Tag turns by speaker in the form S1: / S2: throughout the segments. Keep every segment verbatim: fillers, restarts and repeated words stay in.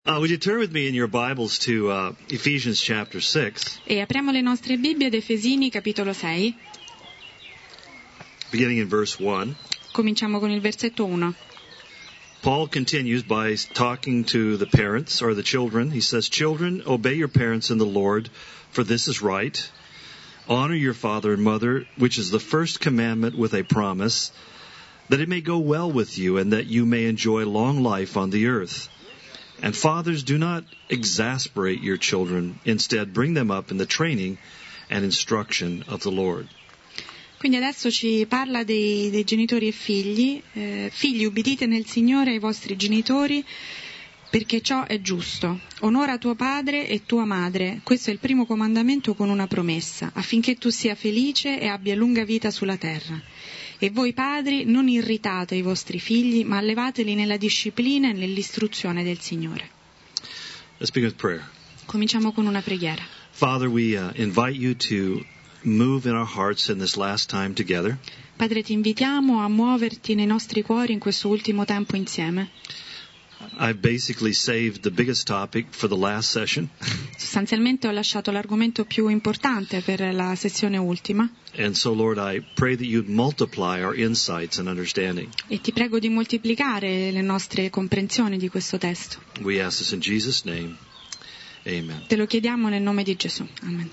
S1: Uh, would you turn with me in your Bibles to uh, Ephesians chapter six,
S2: E apriamo le nostre Bibbie ad Efesini capitolo sei.
S1: beginning in verse one.
S2: Cominciamo con il versetto uno.
S1: Paul continues by talking to the parents or the children. He says, "Children, obey your parents in the Lord, for this is right. Honor your father and mother, which is the first commandment with a promise, that it may go well with you and that you may enjoy long life on the earth. And fathers, do not exasperate your children. Instead, bring them up in the training and instruction of the Lord."
S2: Quindi adesso ci parla dei, dei genitori e figli. Eh, figli, ubbidite nel Signore ai vostri genitori, perché ciò è giusto. Onora tuo padre e tua madre. Questo è il primo comandamento con una promessa, affinché tu sia felice e abbia lunga vita sulla terra. E voi padri non irritate i vostri figli, ma allevateli nella disciplina e nell'istruzione del Signore.
S1: Let's begin with prayer.
S2: Cominciamo con una preghiera.
S1: Father, we uh, invite you to move in our hearts in this last time together.
S2: Padre, ti invitiamo a muoverti nei nostri cuori in questo ultimo tempo insieme.
S1: I've basically saved the biggest topic for the last session.
S2: Sostanzialmente ho lasciato l'argomento più importante per la sessione ultima.
S1: And so, Lord, I pray that you'd multiply our insights and understanding.
S2: E ti prego di moltiplicare le nostre comprensioni di questo testo.
S1: We ask this in Jesus' name. Amen.
S2: Te lo chiediamo nel nome di Gesù. Amen.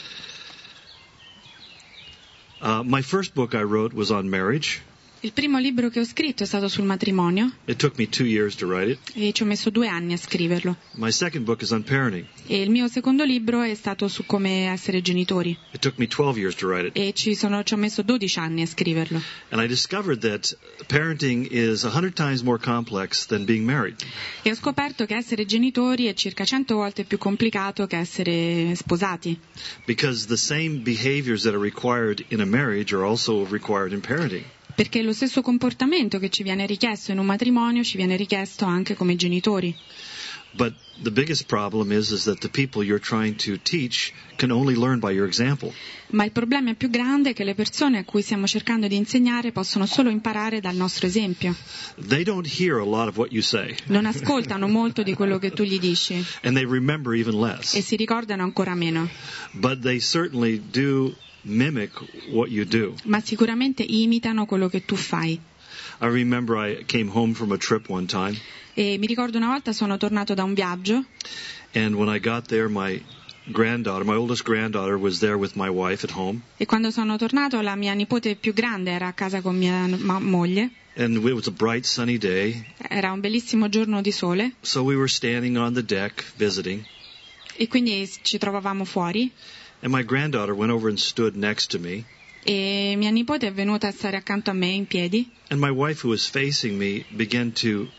S1: Uh, my first book I wrote was on marriage.
S2: Il primo libro che ho scritto è stato sul matrimonio
S1: It took me two years to write it.
S2: e ci ho messo due anni a scriverlo.
S1: My second book is on parenting.
S2: E il mio secondo libro è stato su come essere genitori
S1: It took me twelve years to write it.
S2: e ci, sono, ci ho messo dodici anni a scriverlo.
S1: And I discovered that parenting is a hundred times more complex than being married.
S2: E ho scoperto che essere genitori è circa cento volte più complicato che essere sposati.
S1: Because the same behaviors that are required in a marriage are also required in parenting.
S2: Perché lo stesso comportamento che ci viene richiesto in un matrimonio ci viene richiesto anche come genitori.
S1: But the biggest problem is, is that the people you're trying to teach can only learn by your example.
S2: Ma il problema più grande è che le persone a cui stiamo cercando di insegnare possono solo imparare dal nostro esempio.
S1: They don't hear a lot of what you say.
S2: Non ascoltano molto di quello che tu gli dici
S1: And they remember even less.
S2: e si ricordano ancora meno.
S1: But they certainly do mimic what you do.
S2: Ma sicuramente imitano quello che tu fai.
S1: I remember I came home from a trip one time.
S2: E mi ricordo una volta sono tornato da un viaggio
S1: And when I got there, my granddaughter, my oldest granddaughter, was there with my wife at home.
S2: e quando sono tornato la mia nipote più grande era a casa con mia ma- moglie.
S1: And it was a bright sunny day.
S2: Era un bellissimo giorno di sole
S1: So we were standing on the deck visiting.
S2: e quindi ci trovavamo fuori
S1: And my granddaughter went over and stood next to me.
S2: e mia nipote è venuta a stare accanto a me in piedi
S1: And my wife, who was facing me, began to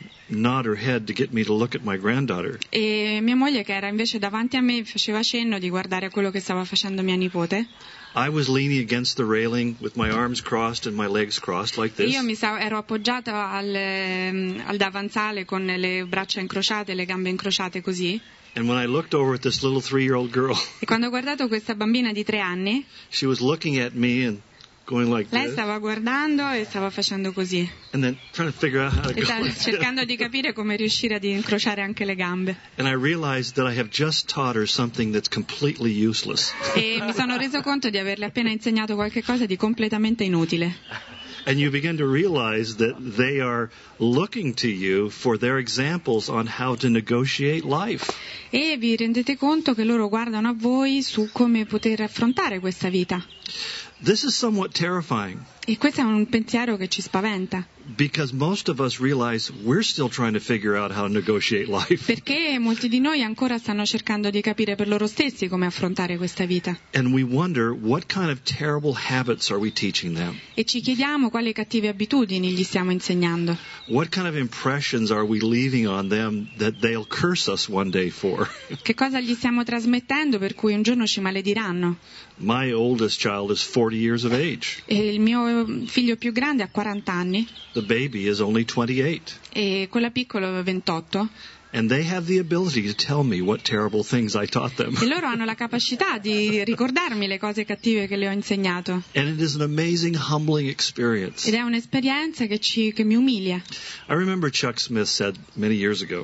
S1: nod her head to get me to look at my granddaughter.
S2: e mia moglie, che era invece davanti a me, faceva cenno di guardare a quello che stava facendo mia nipote.
S1: I was leaning against the railing with my arms crossed and my legs crossed like
S2: E
S1: this.
S2: io mi stavo, ero appoggiata al, ehm, al davanzale con le braccia incrociate e le gambe incrociate così.
S1: And when I looked over at this little three-year-old girl,
S2: E quando ho guardato questa bambina di tre anni,
S1: she was looking at me and going like
S2: lei
S1: this,
S2: stava guardando e stava facendo così.
S1: and then trying to figure out how to
S2: E
S1: go
S2: stava
S1: like
S2: cercando
S1: this.
S2: di capire come riuscire ad incrociare anche le gambe.
S1: And I realized that I have just taught her something that's completely useless.
S2: E mi sono reso conto di averle appena insegnato qualche cosa di completamente inutile.
S1: And you begin to realize that they are looking to you for their examples on how to negotiate life.
S2: E vi rendete conto che loro guardano a voi su come poter affrontare questa vita.
S1: This is somewhat terrifying
S2: E questo è un pensiero che ci spaventa,
S1: because most of us realize we're still trying to figure out how to negotiate life.
S2: perché molti di noi ancora stanno cercando di capire per loro stessi come affrontare questa vita.
S1: And we wonder, what kind of terrible habits are we teaching them?
S2: E ci chiediamo quali cattive abitudini gli stiamo insegnando.
S1: What kind of impressions are we leaving on them that they'll curse us one day for?
S2: Che cosa gli stiamo trasmettendo per cui un giorno ci malediranno?
S1: My oldest child is forty years of age.
S2: E il mio figlio più grande ha quaranta anni
S1: The baby is only twenty-eight.
S2: e quella piccola ventotto.
S1: And they have the ability to tell me what terrible things I taught them.
S2: E loro hanno la capacità di ricordarmi le cose cattive che le ho insegnato.
S1: And it is an amazing, humbling experience.
S2: Ed è un'esperienza che, ci, che mi umilia.
S1: I remember Chuck Smith said many years ago,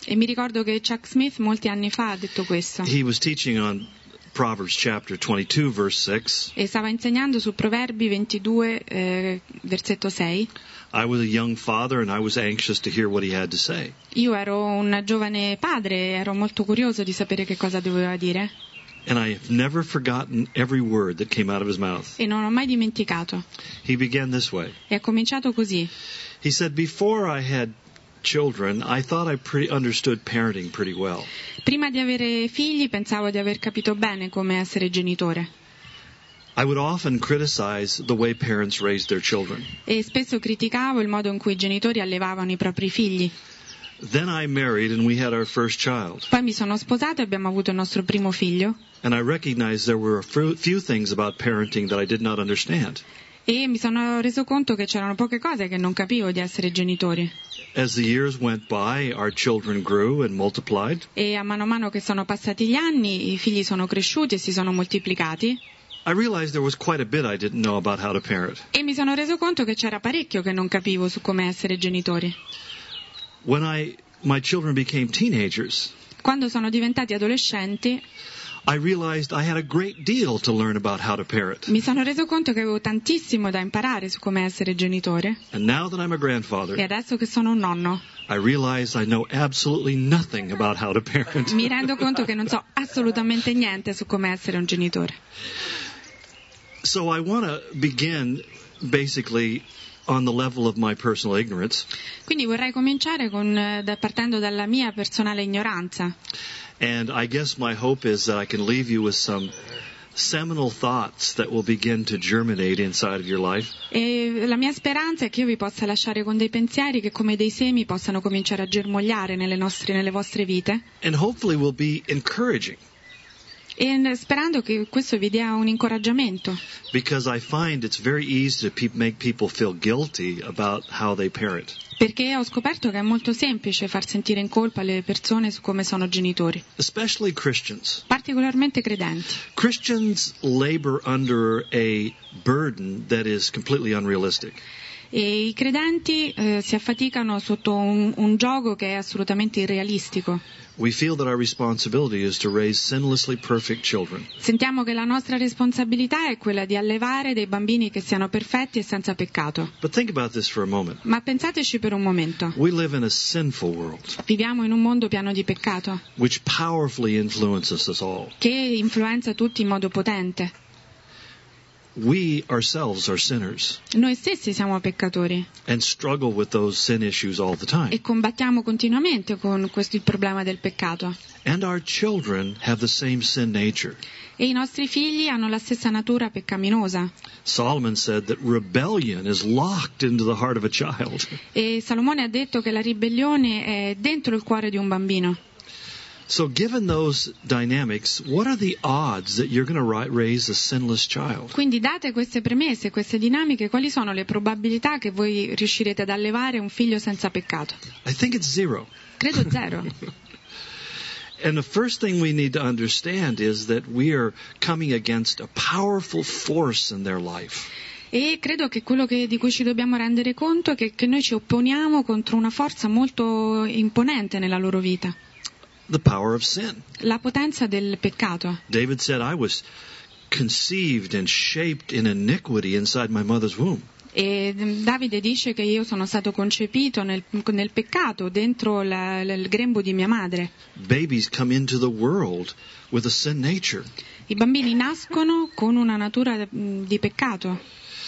S2: E mi ricordo che Chuck Smith molti anni fa ha detto questo.
S1: He was teaching on Proverbs chapter twenty-two, verse six.
S2: E stava insegnando su Proverbi ventidue, eh, versetto sei.
S1: I was a young father and I was anxious to hear what he had to say.
S2: Io ero un giovane padre e ero molto curioso di sapere che cosa doveva dire.
S1: And I have never forgotten every word that came out of his mouth.
S2: E non ho mai dimenticato.
S1: He began this way.
S2: E ha cominciato così.
S1: He said, before I had children, I thought I pretty understood parenting pretty well.
S2: Prima di avere figli pensavo di aver capito bene come essere genitore.
S1: I would often criticize the way parents raised their children.
S2: E spesso criticavo il modo in cui i genitori allevavano i propri figli.
S1: Then I married and we had our first child.
S2: Poi mi sono sposato e abbiamo avuto il nostro primo figlio.
S1: And I recognized there were a few things about parenting that I did not understand.
S2: E mi sono reso conto che c'erano poche cose che non capivo di essere genitori.
S1: As the years went by, our children grew and multiplied.
S2: E a mano a mano che sono passati gli anni, i figli sono cresciuti e si sono moltiplicati.
S1: I realized there was quite a bit I didn't know about how to parent.
S2: E mi sono reso conto che c'era parecchio che non capivo su come essere genitori.
S1: When I, my children became teenagers,
S2: Quando sono diventati adolescenti,
S1: I realized I had a great deal to learn about how to parent.
S2: mi sono reso conto che avevo tantissimo da imparare su come essere genitore.
S1: And now that I'm a grandfather,
S2: E adesso che sono un nonno,
S1: I realize I know absolutely nothing about how to parent.
S2: mi rendo conto che non so assolutamente niente su come essere un genitore.
S1: So I want to begin basically on the level of my personal ignorance.
S2: Quindi vorrei cominciare con, eh, da, partendo dalla mia personale ignoranza.
S1: And I guess my hope is that I can leave you with some seminal thoughts that will begin to germinate inside of your life.
S2: E la mia speranza è che io vi possa lasciare con dei pensieri che come dei semi possano cominciare a germogliare nelle nostre, nelle vostre vite.
S1: And hopefully will be encouraging.
S2: E sperando che questo vi dia un incoraggiamento.
S1: Because I find it's very easy to pe- make people feel guilty about how they parent.
S2: Perché ho scoperto che è molto semplice far sentire in colpa le persone su come sono genitori.
S1: Especially Christians.
S2: Particolarmente credenti.
S1: Christians labor under a burden that is completely unrealistic.
S2: E i credenti eh, si affaticano sotto un, un gioco che è assolutamente irrealistico.
S1: We feel that our responsibility is to raise sinlessly perfect children.
S2: Sentiamo che la nostra responsabilità è quella di allevare dei bambini che siano perfetti e senza peccato.
S1: But think about this for a moment.
S2: Ma pensateci per un momento.
S1: We live in a sinful world,
S2: Viviamo in un mondo pieno di peccato,
S1: which powerfully influences us all.
S2: che influenza tutti in modo potente.
S1: We ourselves are sinners
S2: Noi stessi siamo peccatori
S1: and struggle with those sin issues all the time.
S2: e combattiamo continuamente con questo il problema del peccato.
S1: And our children have the same sin nature.
S2: E i nostri figli hanno la stessa natura peccaminosa.
S1: Solomon said that rebellion is locked into the heart of a child.
S2: E Salomone ha detto che la ribellione è dentro il cuore di un bambino.
S1: So given those dynamics, what are the odds that you're going to raise a sinless child?
S2: Quindi date queste premesse, queste dinamiche, quali sono le probabilità che voi riuscirete ad allevare un figlio senza peccato?
S1: I think it's zero.
S2: Credo zero.
S1: And the first thing we need to understand is that we are coming against a powerful force in their life.
S2: E credo che quello che, di cui ci dobbiamo rendere conto è che, che noi ci opponiamo contro una forza molto imponente nella loro vita.
S1: The power of sin.
S2: La potenza del peccato.
S1: David said, I was conceived and shaped in iniquity inside my mother's womb.
S2: E Davide dice che io sono stato concepito nel, nel peccato dentro la, la, il grembo di mia madre.
S1: Babies come into the world with a sin nature.
S2: I bambini nascono con una natura di peccato.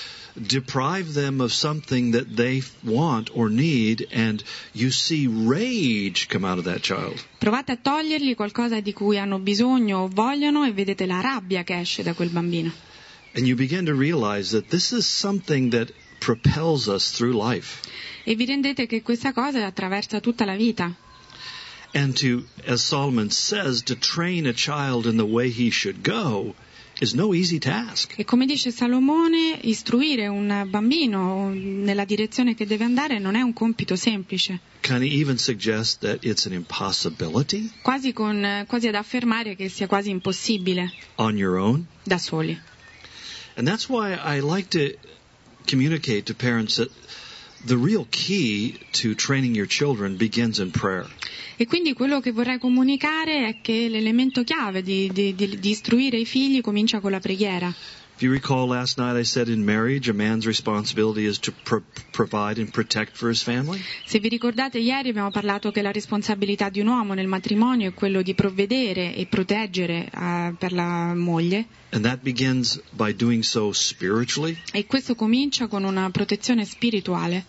S1: Deprive them of something that they want or need, and you see rage come out of that child.
S2: Provate a togliergli qualcosa di cui hanno bisogno o vogliono e vedete la rabbia che esce da quel bambino.
S1: And you begin to realize that this is something that propels us through life.
S2: E vi rendete che questa cosa attraversa tutta la vita.
S1: And to, as Solomon says, to train a child in the way he should go is no easy task.
S2: E come dice Salomone, istruire un bambino nella direzione che deve andare non è un compito semplice.
S1: Can he even suggest that it's an impossibility?
S2: Quasi, con, quasi ad affermare che sia quasi impossibile
S1: On your own?
S2: da soli.
S1: And that's why I like to communicate to parents that The real key to training your children begins in prayer.
S2: E quindi quello che vorrei comunicare è che l'elemento chiave di, di, di, di istruire i figli comincia con la preghiera.
S1: If you recall last night I said in marriage a man's responsibility is to pro- provide and protect for his family.
S2: Se vi ricordate, ieri abbiamo parlato che la responsabilità di un uomo nel matrimonio è quello di provvedere e proteggere uh, per la moglie.
S1: And that begins by doing so spiritually.
S2: E questo comincia con una protezione spirituale.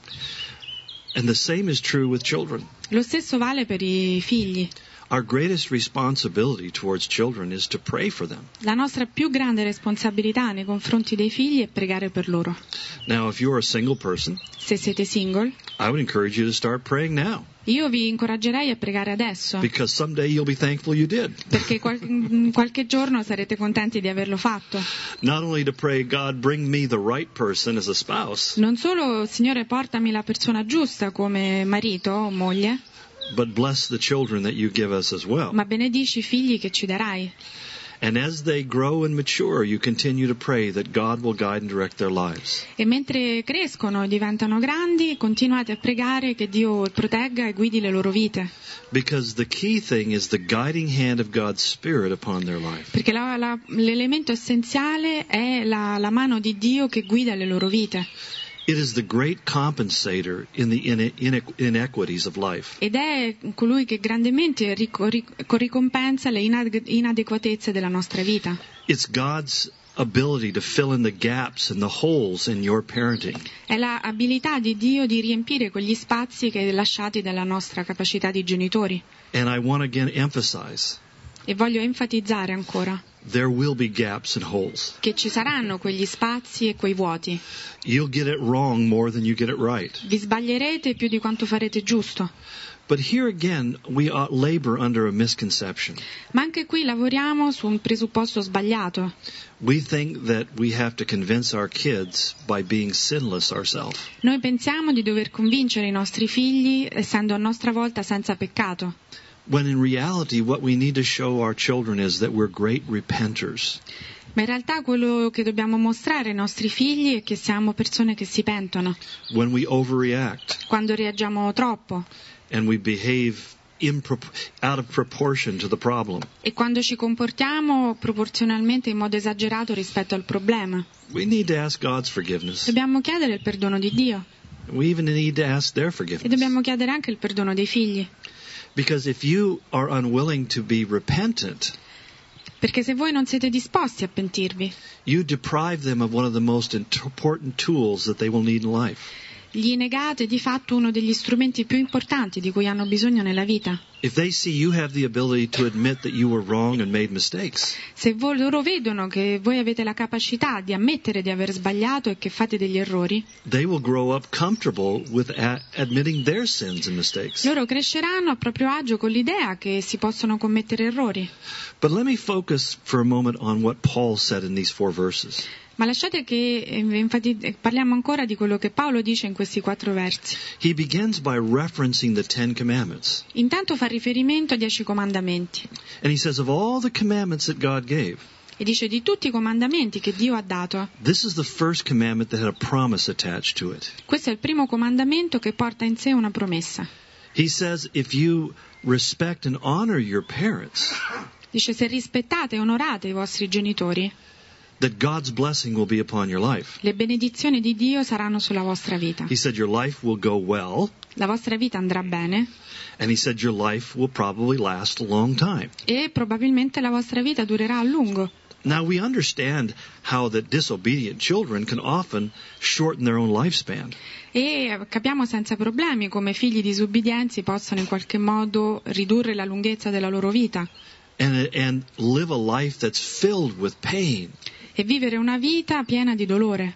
S1: And the same is true with children.
S2: Lo stesso vale per i figli.
S1: Our greatest responsibility towards children is to pray for them.
S2: La nostra più grande responsabilità nei confronti dei figli è pregare per loro.
S1: Now, if you're a single person,
S2: Se siete single,
S1: I would encourage you to start praying now,
S2: io vi incoraggerei a pregare adesso,
S1: because someday you'll be thankful you did.
S2: perché qual- in qualche giorno sarete contenti di averlo fatto.
S1: Not only to pray, God, bring me the right person as a spouse,
S2: Non solo, Signore, portami la persona giusta come marito o moglie,
S1: but bless the children that you give us as well.
S2: ma benedici i figli che ci darai.
S1: And as they grow and mature, you continue to pray that God will guide and direct their lives.
S2: E mentre crescono e diventano grandi, continuate a pregare che Dio protegga e guidi le loro vite.
S1: Because the key thing is the guiding hand of God's Spirit upon their life.
S2: Perché la- la- l'elemento essenziale è la, la mano di Dio che guida le loro vite.
S1: It is the great compensator in the ine- ine- inequities of life.
S2: Ed è colui che grandemente ric- ric- ricompensa le inade- inadeguatezze della nostra vita.
S1: It's God's ability to fill in the gaps and the holes in your parenting.
S2: È l'abilità di Dio di riempire quegli spazi che lasciati dalla nostra capacità di genitori.
S1: And I want to again emphasize,
S2: E voglio enfatizzare ancora
S1: there will be gaps and holes.
S2: che ci saranno quegli spazi e quei vuoti.
S1: You'll get it wrong more than you get it right.
S2: Vi sbaglierete più di quanto farete giusto.
S1: But here again, we ought labor under a misconception.
S2: Ma anche qui lavoriamo su un presupposto sbagliato.
S1: We think that we have to convince our kids by being sinless ourselves.
S2: Noi pensiamo di dover convincere i nostri figli essendo a nostra volta senza peccato.
S1: When in reality, what we need to show our children is that we're great repenters.
S2: Ma in realtà quello che dobbiamo mostrare ai nostri figli è che siamo persone che si pentono.
S1: When we overreact
S2: Quando reagiamo troppo
S1: and we behave impro- out of proportion to the problem.
S2: e quando ci comportiamo proporzionalmente in modo esagerato rispetto al problema.
S1: We need to ask God's forgiveness.
S2: Dobbiamo chiedere il perdono di Dio
S1: We even need to ask their
S2: e
S1: forgiveness.
S2: dobbiamo chiedere anche il perdono dei figli.
S1: Because if you are unwilling to be repentant,
S2: Perché se voi non siete disposti a pentirvi,
S1: you deprive them of one of the most important tools that they will need in life.
S2: gli negate di fatto uno degli strumenti più importanti di cui hanno bisogno nella vita.
S1: If they see you have the ability to admit that you were wrong and made mistakes,
S2: Se vo- loro vedono che voi avete la capacità di ammettere di aver sbagliato e che fate degli errori,
S1: they will grow up comfortable with a- admitting their sins and mistakes.
S2: loro cresceranno a proprio agio con l'idea che si possono commettere errori.
S1: But let me focus for a moment on what Paul said in these four verses.
S2: Ma lasciate che eh, enfati- parliamo ancora di quello che Paolo dice in questi quattro versi.
S1: He begins by referencing the Ten Commandments.
S2: Intanto fa riferimento ai dieci comandamenti
S1: And he says, of all the commandments that God gave,
S2: e dice di tutti i comandamenti che Dio ha dato,
S1: this is the first commandment that had a promise attached to it.
S2: questo è il primo comandamento che porta in sé una promessa.
S1: He says, if you respect and honor your parents,
S2: Dice se rispettate e onorate i vostri genitori,
S1: that God's blessing will be upon your life.
S2: le benedizioni di Dio saranno sulla vostra vita.
S1: He said your life will go well,
S2: La vostra vita andrà bene
S1: and he said your life will probably last a long time.
S2: e probabilmente la vostra vita durerà a lungo.
S1: Now we understand how that disobedient children can often shorten their own lifespan.
S2: E capiamo senza problemi come figli disubbidienti possano in qualche modo ridurre la lunghezza della loro vita
S1: And, and live a life that's filled with pain.
S2: e vivere una vita piena di dolore.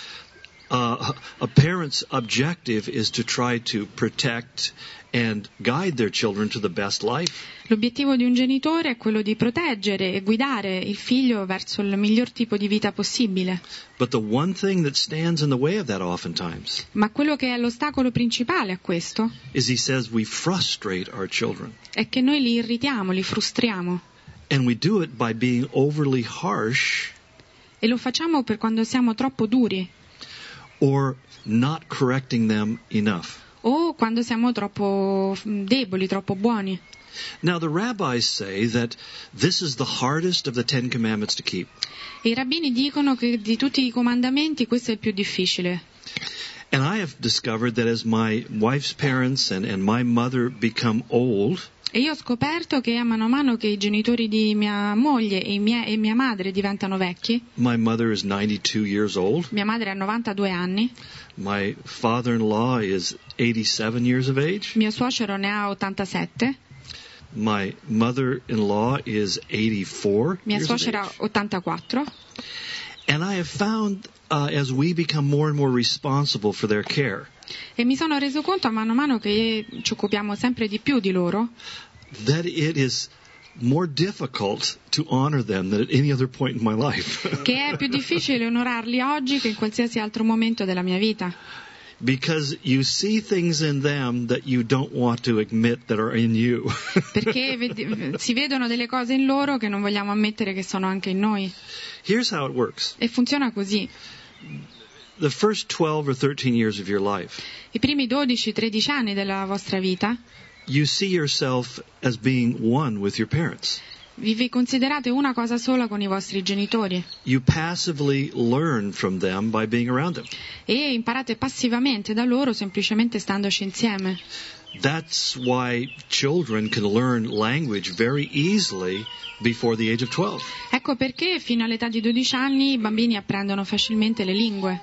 S1: Uh, a parent's objective is to try to protect and guide their children to the best life.
S2: L'obiettivo di un genitore è quello di proteggere e guidare il figlio verso il miglior tipo di vita possibile.
S1: But the one thing that stands in the way of that oftentimes
S2: Ma quello che è l'ostacolo principale a questo
S1: is he says we frustrate our children.
S2: è che noi li irritiamo, li frustriamo.
S1: And we do it by being overly harsh
S2: E lo facciamo per quando siamo troppo duri
S1: or not correcting them enough.
S2: O quando siamo troppo deboli, troppo buoni.
S1: Now the rabbis say that this is the hardest of the Ten Commandments to keep.
S2: E i rabbini dicono che di tutti i comandamenti questo è il più difficile.
S1: And I have discovered that as my wife's parents and, and my mother become old,
S2: E io ho scoperto che a mano a mano che i genitori di mia moglie e, mia, e mia madre diventano vecchi,
S1: my mother is ninety-two years old,
S2: mia madre ha novantadue anni,
S1: my father-in-law is eighty-seven years of age,
S2: mio suocero ne ha ottantasette,
S1: my mother-in-law is eighty-four
S2: mia
S1: years of
S2: suocera
S1: age.
S2: ottantaquattro.
S1: And I have found uh, as we become more and more responsible for their care,
S2: E mi sono reso conto a mano a mano che ci occupiamo sempre di più di loro,
S1: that it is more difficult to honor them than at any other point in my life.
S2: che è più difficile onorarli oggi che in qualsiasi altro momento della mia vita.
S1: Because you see things in them that you don't want to admit that are in you.
S2: Perché ved- si vedono delle cose in loro che non vogliamo ammettere che sono anche in noi.
S1: Here's how it works.
S2: E funziona così.
S1: The first twelve or thirteen years of your life,
S2: I primi dodici tredici anni della vostra vita
S1: you see yourself as being one with your parents.
S2: vi vi considerate una cosa sola con i vostri genitori
S1: You passively learn from them by being around them.
S2: e imparate passivamente da loro semplicemente standoci insieme.
S1: That's why children can learn language very easily before the age of twelve.
S2: Ecco perché fino all'età di dodici anni i bambini apprendono facilmente le lingue.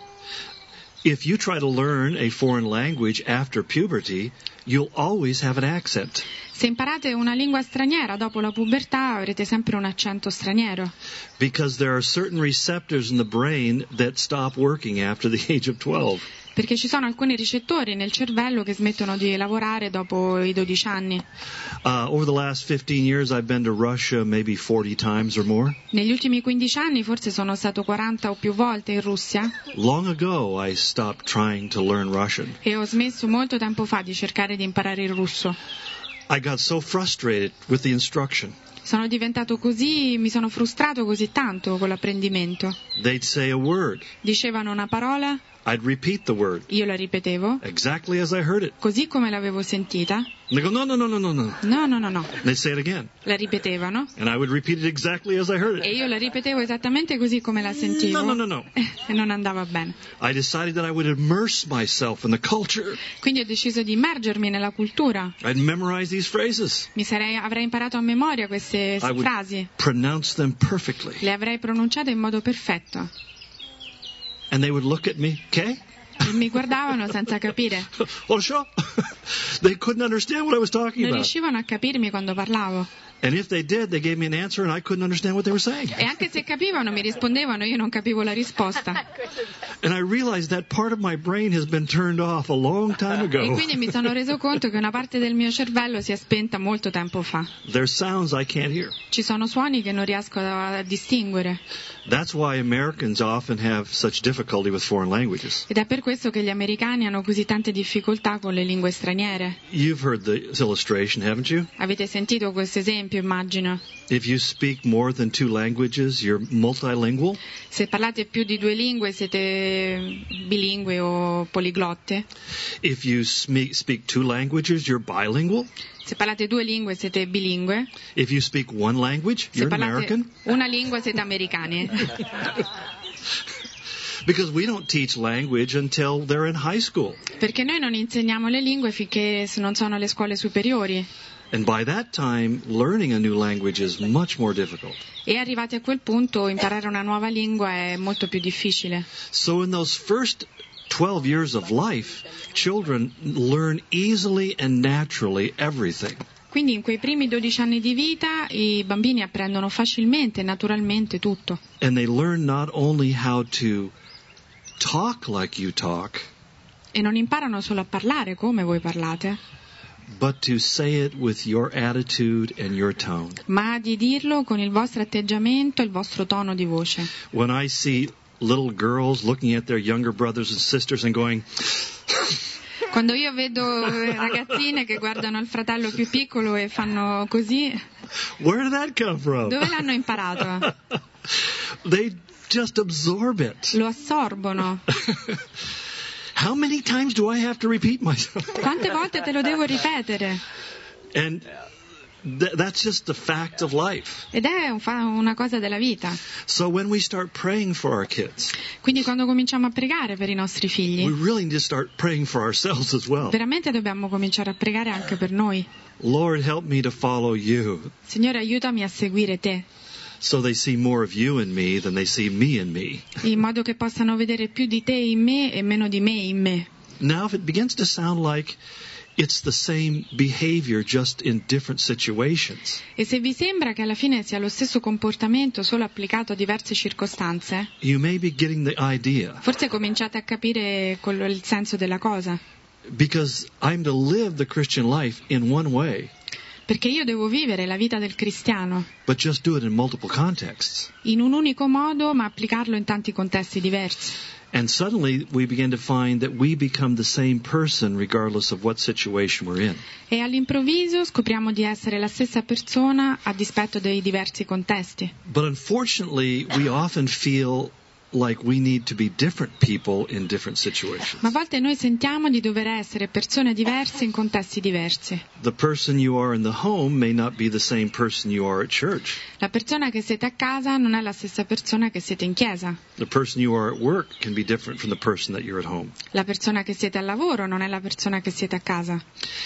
S1: If you try to learn a foreign language after puberty, you'll always have an accent.
S2: Se imparate una lingua straniera dopo la pubertà avrete sempre un accento straniero,
S1: Because there are certain receptors in the brain that stop working after the age of twelve.
S2: perché ci sono alcuni ricettori nel cervello che smettono di lavorare dopo i dodici anni.
S1: Uh, over the last fifteen years, I've been to Russia maybe forty times or more.
S2: Negli ultimi quindici anni forse sono stato quaranta o più volte in Russia
S1: Long ago, I stopped trying to learn Russian.
S2: e ho smesso molto tempo fa di cercare di imparare il russo.
S1: I got so frustrated with the instruction.
S2: Sono diventato così, mi sono frustrato così tanto con l'apprendimento.
S1: They'd say a word.
S2: Dicevano una parola,
S1: I'd repeat the word
S2: io la ripetevo,
S1: exactly as I heard it.
S2: così come l'avevo sentita.
S1: And they go, no, no, no, no, no, no.
S2: No, no, no, no.
S1: They'd say it again.
S2: La ripetevano
S1: And I would repeat it exactly as I heard
S2: e
S1: it.
S2: io la ripetevo esattamente così come la sentivo.
S1: No, no, no, no.
S2: E non andava bene.
S1: I decided that I would immerse myself in the culture.
S2: Quindi ho deciso di immergermi nella cultura.
S1: I'd memorize these phrases.
S2: Mi sarei, avrei imparato a memoria queste
S1: I would
S2: frasi.
S1: pronounce them perfectly.
S2: Le avrei pronunciate in modo perfetto.
S1: And they would look at me, okay?
S2: E mi guardavano senza capire.
S1: Well, sure. They couldn't understand what I was talking
S2: Non
S1: about.
S2: riuscivano a capirmi quando parlavo.
S1: And if they did, they gave me an answer and I couldn't understand what they were saying.
S2: E anche se capivano, mi rispondevano, io non capivo la risposta.
S1: And I realized that part of my brain has been turned off a long time
S2: E
S1: ago.
S2: quindi mi sono reso conto che una parte del mio cervello si è spenta molto tempo fa.
S1: There's sounds I can't hear.
S2: Ci sono suoni che non riesco a distinguere.
S1: That's why Americans often have such difficulty with foreign languages.
S2: Ed è per questo che gli americani hanno così tante difficoltà con le lingue straniere.
S1: You've heard the illustration, haven't you?
S2: Avete sentito questo esempio, immagino.
S1: If you speak more than two languages, you're multilingual.
S2: Se parlate più di due lingue siete bilingue o poliglotte.
S1: If you sme- speak two languages, you're bilingual.
S2: Se parlate due lingue siete bilingue.
S1: If you speak one language,
S2: Se
S1: you're an
S2: parlate
S1: American.
S2: una lingua siete americani.
S1: Because we don't teach language until they're in high school.
S2: Perché noi non insegniamo le lingue finché non sono alle scuole superiori.
S1: And by that time, learning a new language is much more difficult.
S2: E arrivati a quel punto imparare una nuova lingua è molto più difficile.
S1: So in those first twelve years of life, children learn easily and naturally everything.
S2: Quindi in quei primi dodici anni di vita i bambini apprendono facilmente e naturalmente tutto.
S1: And they learn not only how to talk like you talk,
S2: E non imparano solo a parlare come voi parlate,
S1: but to say it with your attitude and your tone.
S2: ma di dirlo con il vostro atteggiamento e il vostro tono di voce.
S1: When I see little girls looking at their younger brothers and sisters and going,
S2: Quando io vedo ragazzine che guardano il fratello più piccolo e fanno così,
S1: where did that come from?
S2: dove l'hanno imparato?
S1: They just absorb it.
S2: Lo assorbono.
S1: How many times do I have to repeat myself?
S2: Quante volte te lo devo ripetere?
S1: And th- that's just the fact of life.
S2: Ed è un fa- una cosa della vita.
S1: So when we start praying for our kids,
S2: Quindi quando cominciamo a pregare per i nostri
S1: we
S2: figli,
S1: really need to start praying for ourselves as well.
S2: veramente dobbiamo cominciare a pregare anche per noi.
S1: Lord, help me to follow you,
S2: Signore, aiutami a seguire te,
S1: so they see more of you in me than they see me in me.
S2: in modo che possano vedere più di te in me e meno di me in me.
S1: Now, if it begins to sound like it's the same behavior just in different situations,
S2: E se vi sembra che alla fine sia lo stesso comportamento solo applicato a diverse circostanze,
S1: you may be getting the idea.
S2: forse cominciate a capire quello- il senso della cosa.
S1: Because I'm to live the Christian life in one way,
S2: Perché io devo vivere la vita del cristiano
S1: but just do it in multiple contexts.
S2: in un unico modo, ma applicarlo in tanti contesti diversi.
S1: And suddenly we begin to find that we become the same person regardless of what situation we're in.
S2: E all'improvviso scopriamo di essere la stessa persona a dispetto dei diversi contesti.
S1: But unfortunately, we often feel like we need to be different people in different situations.
S2: Ma a volte noi sentiamo di dover essere persone diverse in contesti diversi.
S1: The person you are in the home may not be the same person you are at church.
S2: La persona che siete a casa non è la stessa persona che siete in chiesa.
S1: The person you are at work can be different from the person that you're at home.
S2: La persona che siete al lavoro non è la persona che siete a casa.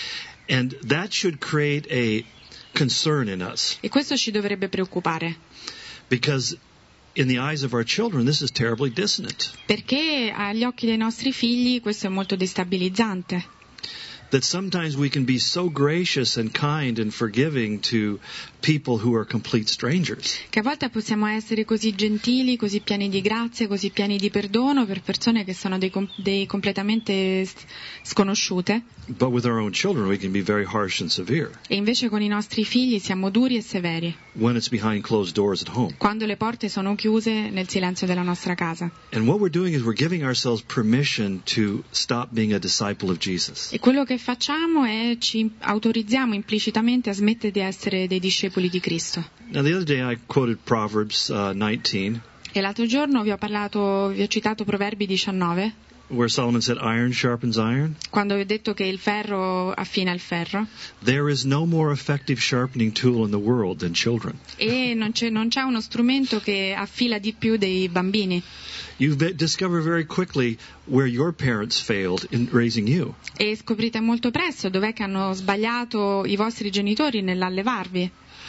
S1: And that should create a concern in us,
S2: E questo ci dovrebbe preoccupare.
S1: because in the eyes of our children, this is terribly dissonant.
S2: Perché agli occhi dei nostri figli questo è molto destabilizzante.
S1: That sometimes we can be so gracious and kind and forgiving to people who are complete strangers.
S2: Che a volte possiamo essere così gentili, così pieni di grazia, così pieni di perdono per persone che sono dei, com- dei completamente s- sconosciute.
S1: But with our own children, we can be very harsh and severe
S2: E invece con i nostri figli siamo duri e severi,
S1: when it's behind closed doors at home.
S2: quando le porte sono chiuse nel silenzio della nostra casa.
S1: And what we're doing is we're giving ourselves permission to stop being a disciple of Jesus.
S2: E quello che facciamo è ci autorizziamo implicitamente a smettere di essere dei discepoli di Cristo.
S1: Now, the other day I quoted Proverbs uh, nineteen,
S2: E l'altro giorno vi ho parlato, vi ho citato Proverbi diciannove,
S1: where Solomon said, "Iron sharpens iron.
S2: quando vi ho detto che il ferro affina il ferro.
S1: There is no more effective sharpening tool in the world than children."
S2: E non c'è, non c'è uno strumento che affila di più dei bambini.
S1: You ve- discover very quickly where your parents failed in raising you.
S2: E scoprite molto presto dov'è che hanno sbagliato i vostri genitori nell'allevarvi.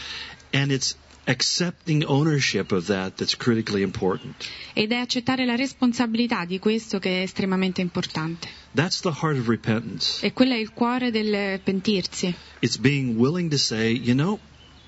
S1: And it's accepting ownership of that that's critically important.
S2: Ed è accettare la responsabilità di questo che è estremamente importante.
S1: That's the heart of repentance.
S2: E quello è il cuore del pentirsi.
S1: It's being willing to say, you know,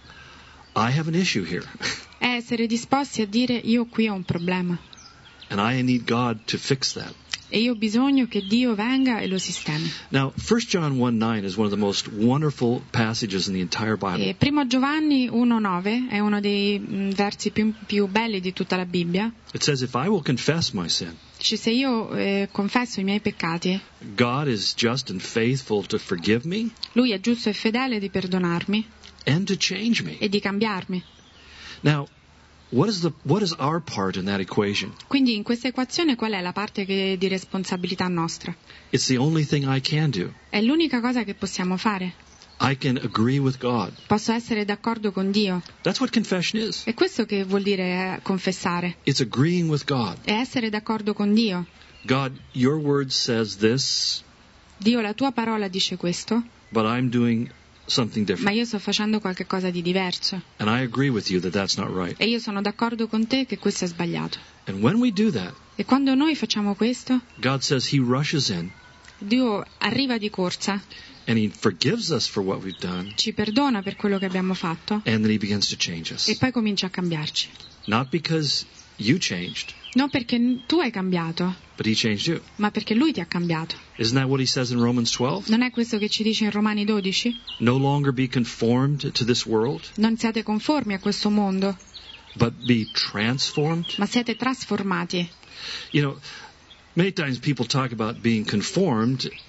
S1: I have an issue here,
S2: È essere disposti a dire io qui ho un problema.
S1: and I need God to fix that.
S2: E io ho bisogno che Dio venga e lo sistemi.
S1: Now, First John one nine is one of the most wonderful passages in the entire Bible.
S2: E Primo Giovanni uno nove è uno dei mm, versi più, più belli di tutta la Bibbia.
S1: It says, if I will confess my sin,
S2: Dice, se io eh, confesso i miei peccati,
S1: God is just and faithful to forgive me
S2: Lui è giusto e fedele di perdonarmi
S1: and to change me.
S2: e di cambiarmi.
S1: Now, what is the what is our part in that equation?
S2: Quindi in questa equazione qual è la parte che- di responsabilità nostra?
S1: It's the only thing I can do.
S2: È l'unica cosa che possiamo fare.
S1: I can agree with God.
S2: Posso essere d'accordo con Dio.
S1: That's what confession is.
S2: È questo che vuol dire eh, confessare.
S1: It's agreeing with God.
S2: È essere d'accordo con Dio.
S1: God, your word says this,
S2: Dio, la tua parola dice questo,
S1: but I'm doing something
S2: ma
S1: different.
S2: io sto facendo qualche cosa di diverso.
S1: And I agree with you that that's not right.
S2: E io sono d'accordo con te che questo è sbagliato.
S1: And when we do that,
S2: E quando noi facciamo questo,
S1: God says he rushes in
S2: Dio arriva di corsa,
S1: and he forgives us for what we've done,
S2: ci perdona per quello che abbiamo fatto
S1: and then he begins to change
S2: e
S1: us.
S2: poi comincia a cambiarci.
S1: Not because you changed,
S2: Non perché tu hai cambiato,
S1: but he changed you.
S2: ma perché Lui ti ha cambiato.
S1: Isn't that what he says in Romans twelve?
S2: Non è questo che ci dice in Romani dodici?
S1: No longer be conformed to this world,
S2: Non siate conformi a questo mondo,
S1: but be transformed.
S2: ma siete trasformati.
S1: You know, many times people talk about being conformed,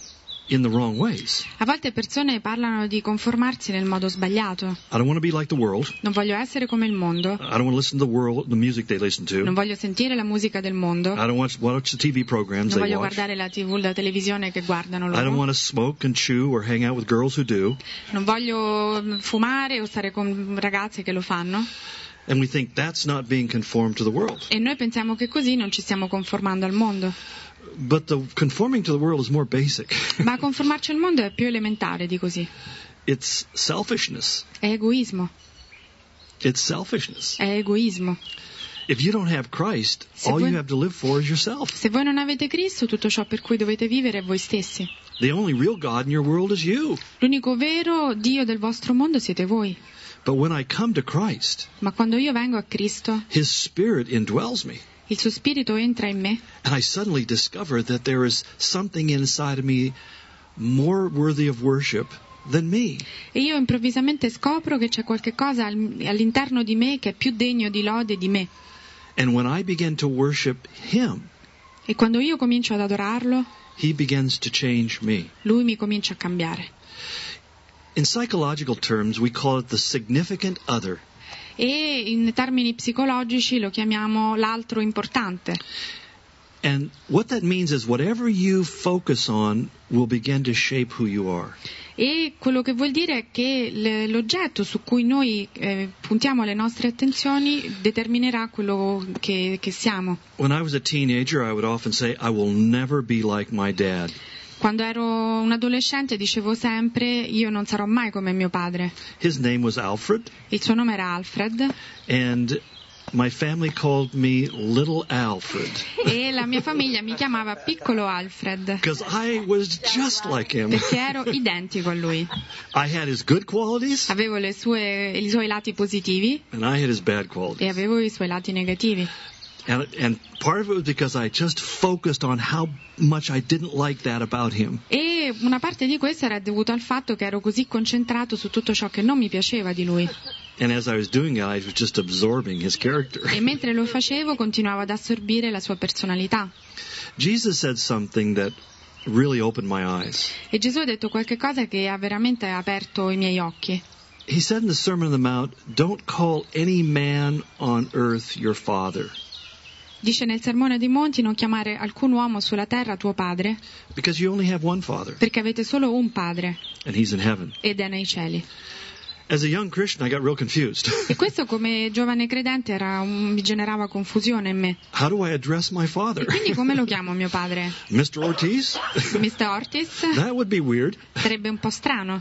S1: in the wrong ways.
S2: A volte persone parlano di conformarsi nel modo sbagliato.
S1: I don't want to be like the world.
S2: Non voglio essere come il mondo.
S1: I don't want to listen to the world, the music they listen to.
S2: Non voglio sentire la musica del mondo.
S1: I don't watch, watch the T V programs
S2: Non
S1: they
S2: voglio
S1: watch.
S2: guardare la tivù, la televisione che guardano
S1: I don't
S2: loro.
S1: want to smoke and chew or hang out with girls who do.
S2: Non voglio fumare o stare con ragazze che lo fanno.
S1: And we think that's not being conformed to the world.
S2: E noi pensiamo che così non ci stiamo conformando al mondo.
S1: But the conforming to the world is more basic.
S2: Ma conformarci al mondo è più elementare di così.
S1: It's selfishness.
S2: È egoismo.
S1: It's selfishness.
S2: È egoismo.
S1: If you don't have Christ,
S2: Se
S1: all
S2: voi-
S1: you have to live for is yourself.
S2: Se voi non avete Cristo, tutto ciò per cui dovete vivere è voi stessi.
S1: The only real God in your world is you.
S2: L'unico vero Dio del vostro mondo siete voi.
S1: But when I come to Christ,
S2: Ma quando io vengo a Cristo,
S1: His Spirit indwells me.
S2: il suo spirito entra in me
S1: And I suddenly discover that there is something inside of me more worthy of worship than me.
S2: e io improvvisamente scopro che c'è qualche cosa al- all'interno di me che è più degno di lode di me.
S1: And when I begin to worship Him,
S2: E quando io comincio ad adorarlo,
S1: He begins to change me.
S2: lui mi comincia a cambiare.
S1: In psychological terms, we call it the significant other.
S2: E in termini psicologici lo chiamiamo l'altro importante.
S1: And what that means is whatever you focus on will begin to shape who you are.
S2: E quello che vuol dire è che l- l'oggetto su cui noi eh, puntiamo le nostre attenzioni determinerà quello che, che siamo.
S1: When I was a teenager, I would often say, I will never be like my dad.
S2: Quando ero un adolescente dicevo sempre io non sarò mai come mio padre.
S1: His name was Alfred,
S2: Il suo nome era Alfred
S1: and my family called me Little Alfred
S2: e la mia famiglia mi chiamava Piccolo Alfred
S1: because I was just like him.
S2: perché ero identico a lui.
S1: I had his good qualities,
S2: Avevo le sue, i suoi lati positivi
S1: and I had his bad
S2: e
S1: qualities.
S2: avevo i suoi lati negativi.
S1: And, and part of it was because I just focused on how much I didn't like that about him.
S2: E una parte di questo era dovuto al fatto che ero così concentrato su tutto ciò che non mi piaceva di lui.
S1: And as I was doing it, I was just absorbing his character.
S2: E mentre lo facevo continuavo ad assorbire la sua personalità.
S1: Jesus said something that really opened my eyes.
S2: E Gesù ha detto qualche cosa che ha veramente aperto i miei occhi.
S1: He said in the Sermon on the Mount, don't call any man on earth your father,
S2: Dice nel Sermone dei Monti non chiamare alcun uomo sulla terra tuo padre,
S1: because you only have one father,
S2: perché avete solo un padre
S1: and he's in heaven.
S2: ed è nei cieli.
S1: As a young Christian, I got real confused.
S2: E questo come giovane credente era un- mi generava confusione in me.
S1: How do I address my
S2: E
S1: father?
S2: quindi come lo chiamo mio padre?
S1: Mister Ortiz?
S2: mister Ortiz?
S1: That would be weird.
S2: Sarebbe un po' strano.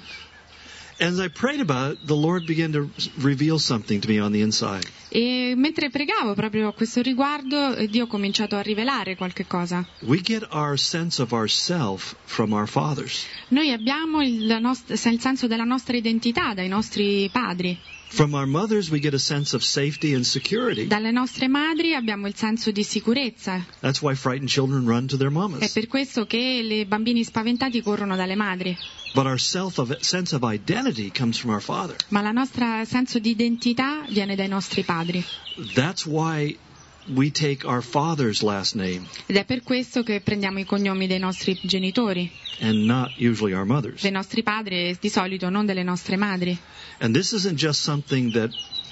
S1: As I prayed about it, the Lord began to reveal something to me on the inside.
S2: E mentre pregavo proprio a questo riguardo, eh, Dio ha cominciato a rivelare qualche cosa.
S1: We get our sense of ourself from our fathers.
S2: Noi abbiamo il, la nost- il senso della nostra identità dai nostri padri.
S1: From our mothers, we get a sense of safety and security.
S2: Dalle nostre madri abbiamo il senso di sicurezza.
S1: That's why frightened children run to their
S2: È
S1: mamas.
S2: per questo che i bambini spaventati corrono dalle madri.
S1: But our self of, sense of identity comes from our father.
S2: Ma il nostro senso di identità viene dai nostri padri.
S1: That's why we take our father's last name
S2: Ed è per questo che prendiamo i cognomi dei nostri genitori,
S1: and not usually our mother's.
S2: dei nostri padri e di solito non delle nostre madri.
S1: And this isn't just something that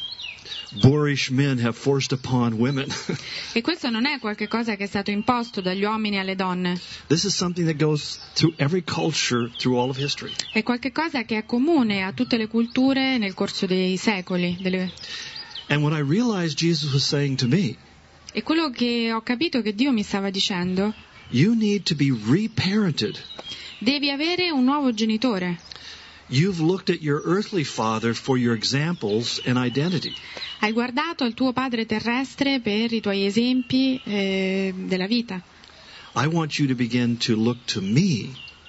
S1: boorish men have forced upon women.
S2: E questo non è qualche cosa che è stato imposto dagli uomini alle donne,
S1: This is something that goes through every culture through all of history.
S2: è qualche cosa che è comune a tutte le culture nel corso dei secoli. Delle...
S1: And what I realized Jesus was saying to me,
S2: E quello che ho capito che Dio mi stava dicendo,
S1: you need to be reparented.
S2: devi avere un nuovo genitore.
S1: You've looked at your earthly father for your examples and identity.
S2: Hai guardato al tuo padre terrestre per i tuoi esempi eh, della vita.
S1: I want you to begin to look to me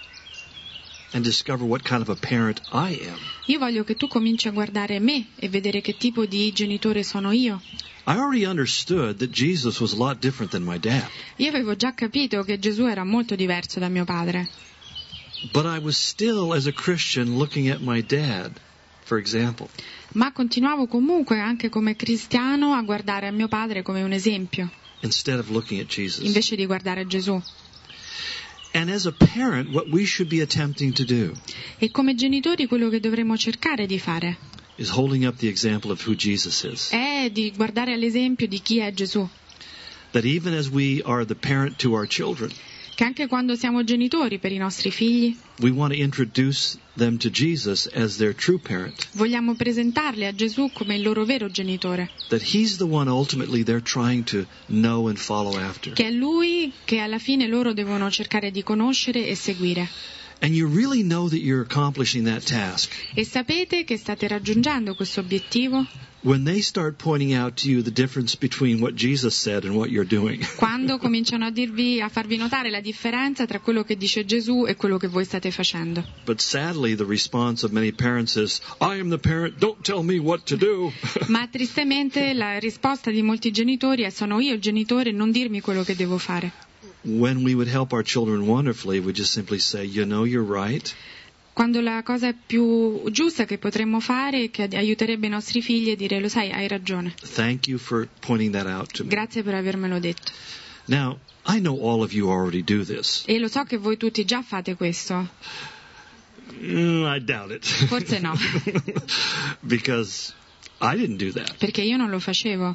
S1: and discover what kind of a parent I am.
S2: Io voglio che tu cominci a guardare me e vedere che tipo di genitore sono io.
S1: I already understood that Jesus was a lot different than my dad,
S2: Io avevo già capito che Gesù era molto diverso da mio padre,
S1: but I was still, as a Christian, looking at my dad, for example.
S2: ma continuavo comunque anche come cristiano a guardare a mio padre come un esempio,
S1: Instead of looking at Jesus.
S2: invece di guardare a Gesù.
S1: And as a parent, what we should be attempting to do
S2: E come genitori quello che dovremmo cercare di fare
S1: is holding up the example of who Jesus is.
S2: è di guardare all'esempio di chi è Gesù,
S1: That even as we are the parent to our children,
S2: che anche quando siamo genitori per i nostri figli
S1: we want to introduce them to Jesus as their true parent.
S2: vogliamo presentarli a Gesù come il loro vero genitore,
S1: That he's the one ultimately they're trying to know and follow after.
S2: che è Lui che alla fine loro devono cercare di conoscere e seguire.
S1: And you really know that you're accomplishing that task
S2: E sapete che state raggiungendo questo obiettivo
S1: when they start pointing out to you the difference between what Jesus said and what you're doing.
S2: quando cominciano a dirvi, a farvi notare la differenza tra quello che dice Gesù e quello che voi state facendo.
S1: But sadly, the response of many parents is, I am the parent, don't tell me what to do.
S2: Ma tristemente la risposta di molti genitori è: sono io il genitore, non dirmi quello che devo fare.
S1: When we would help our children wonderfully, we just simply say, you know, you're right.
S2: Quando la cosa più giusta che potremmo fare, che aiuterebbe i nostri figli, è dire: lo sai, hai ragione.
S1: Thank you for pointing that out to me.
S2: Grazie per avermelo detto.
S1: Now, I know all of you already do this.
S2: E lo so che voi tutti già fate questo.
S1: Mm, I doubt it.
S2: Forse no.
S1: Because I didn't do that.
S2: Perché io non lo facevo.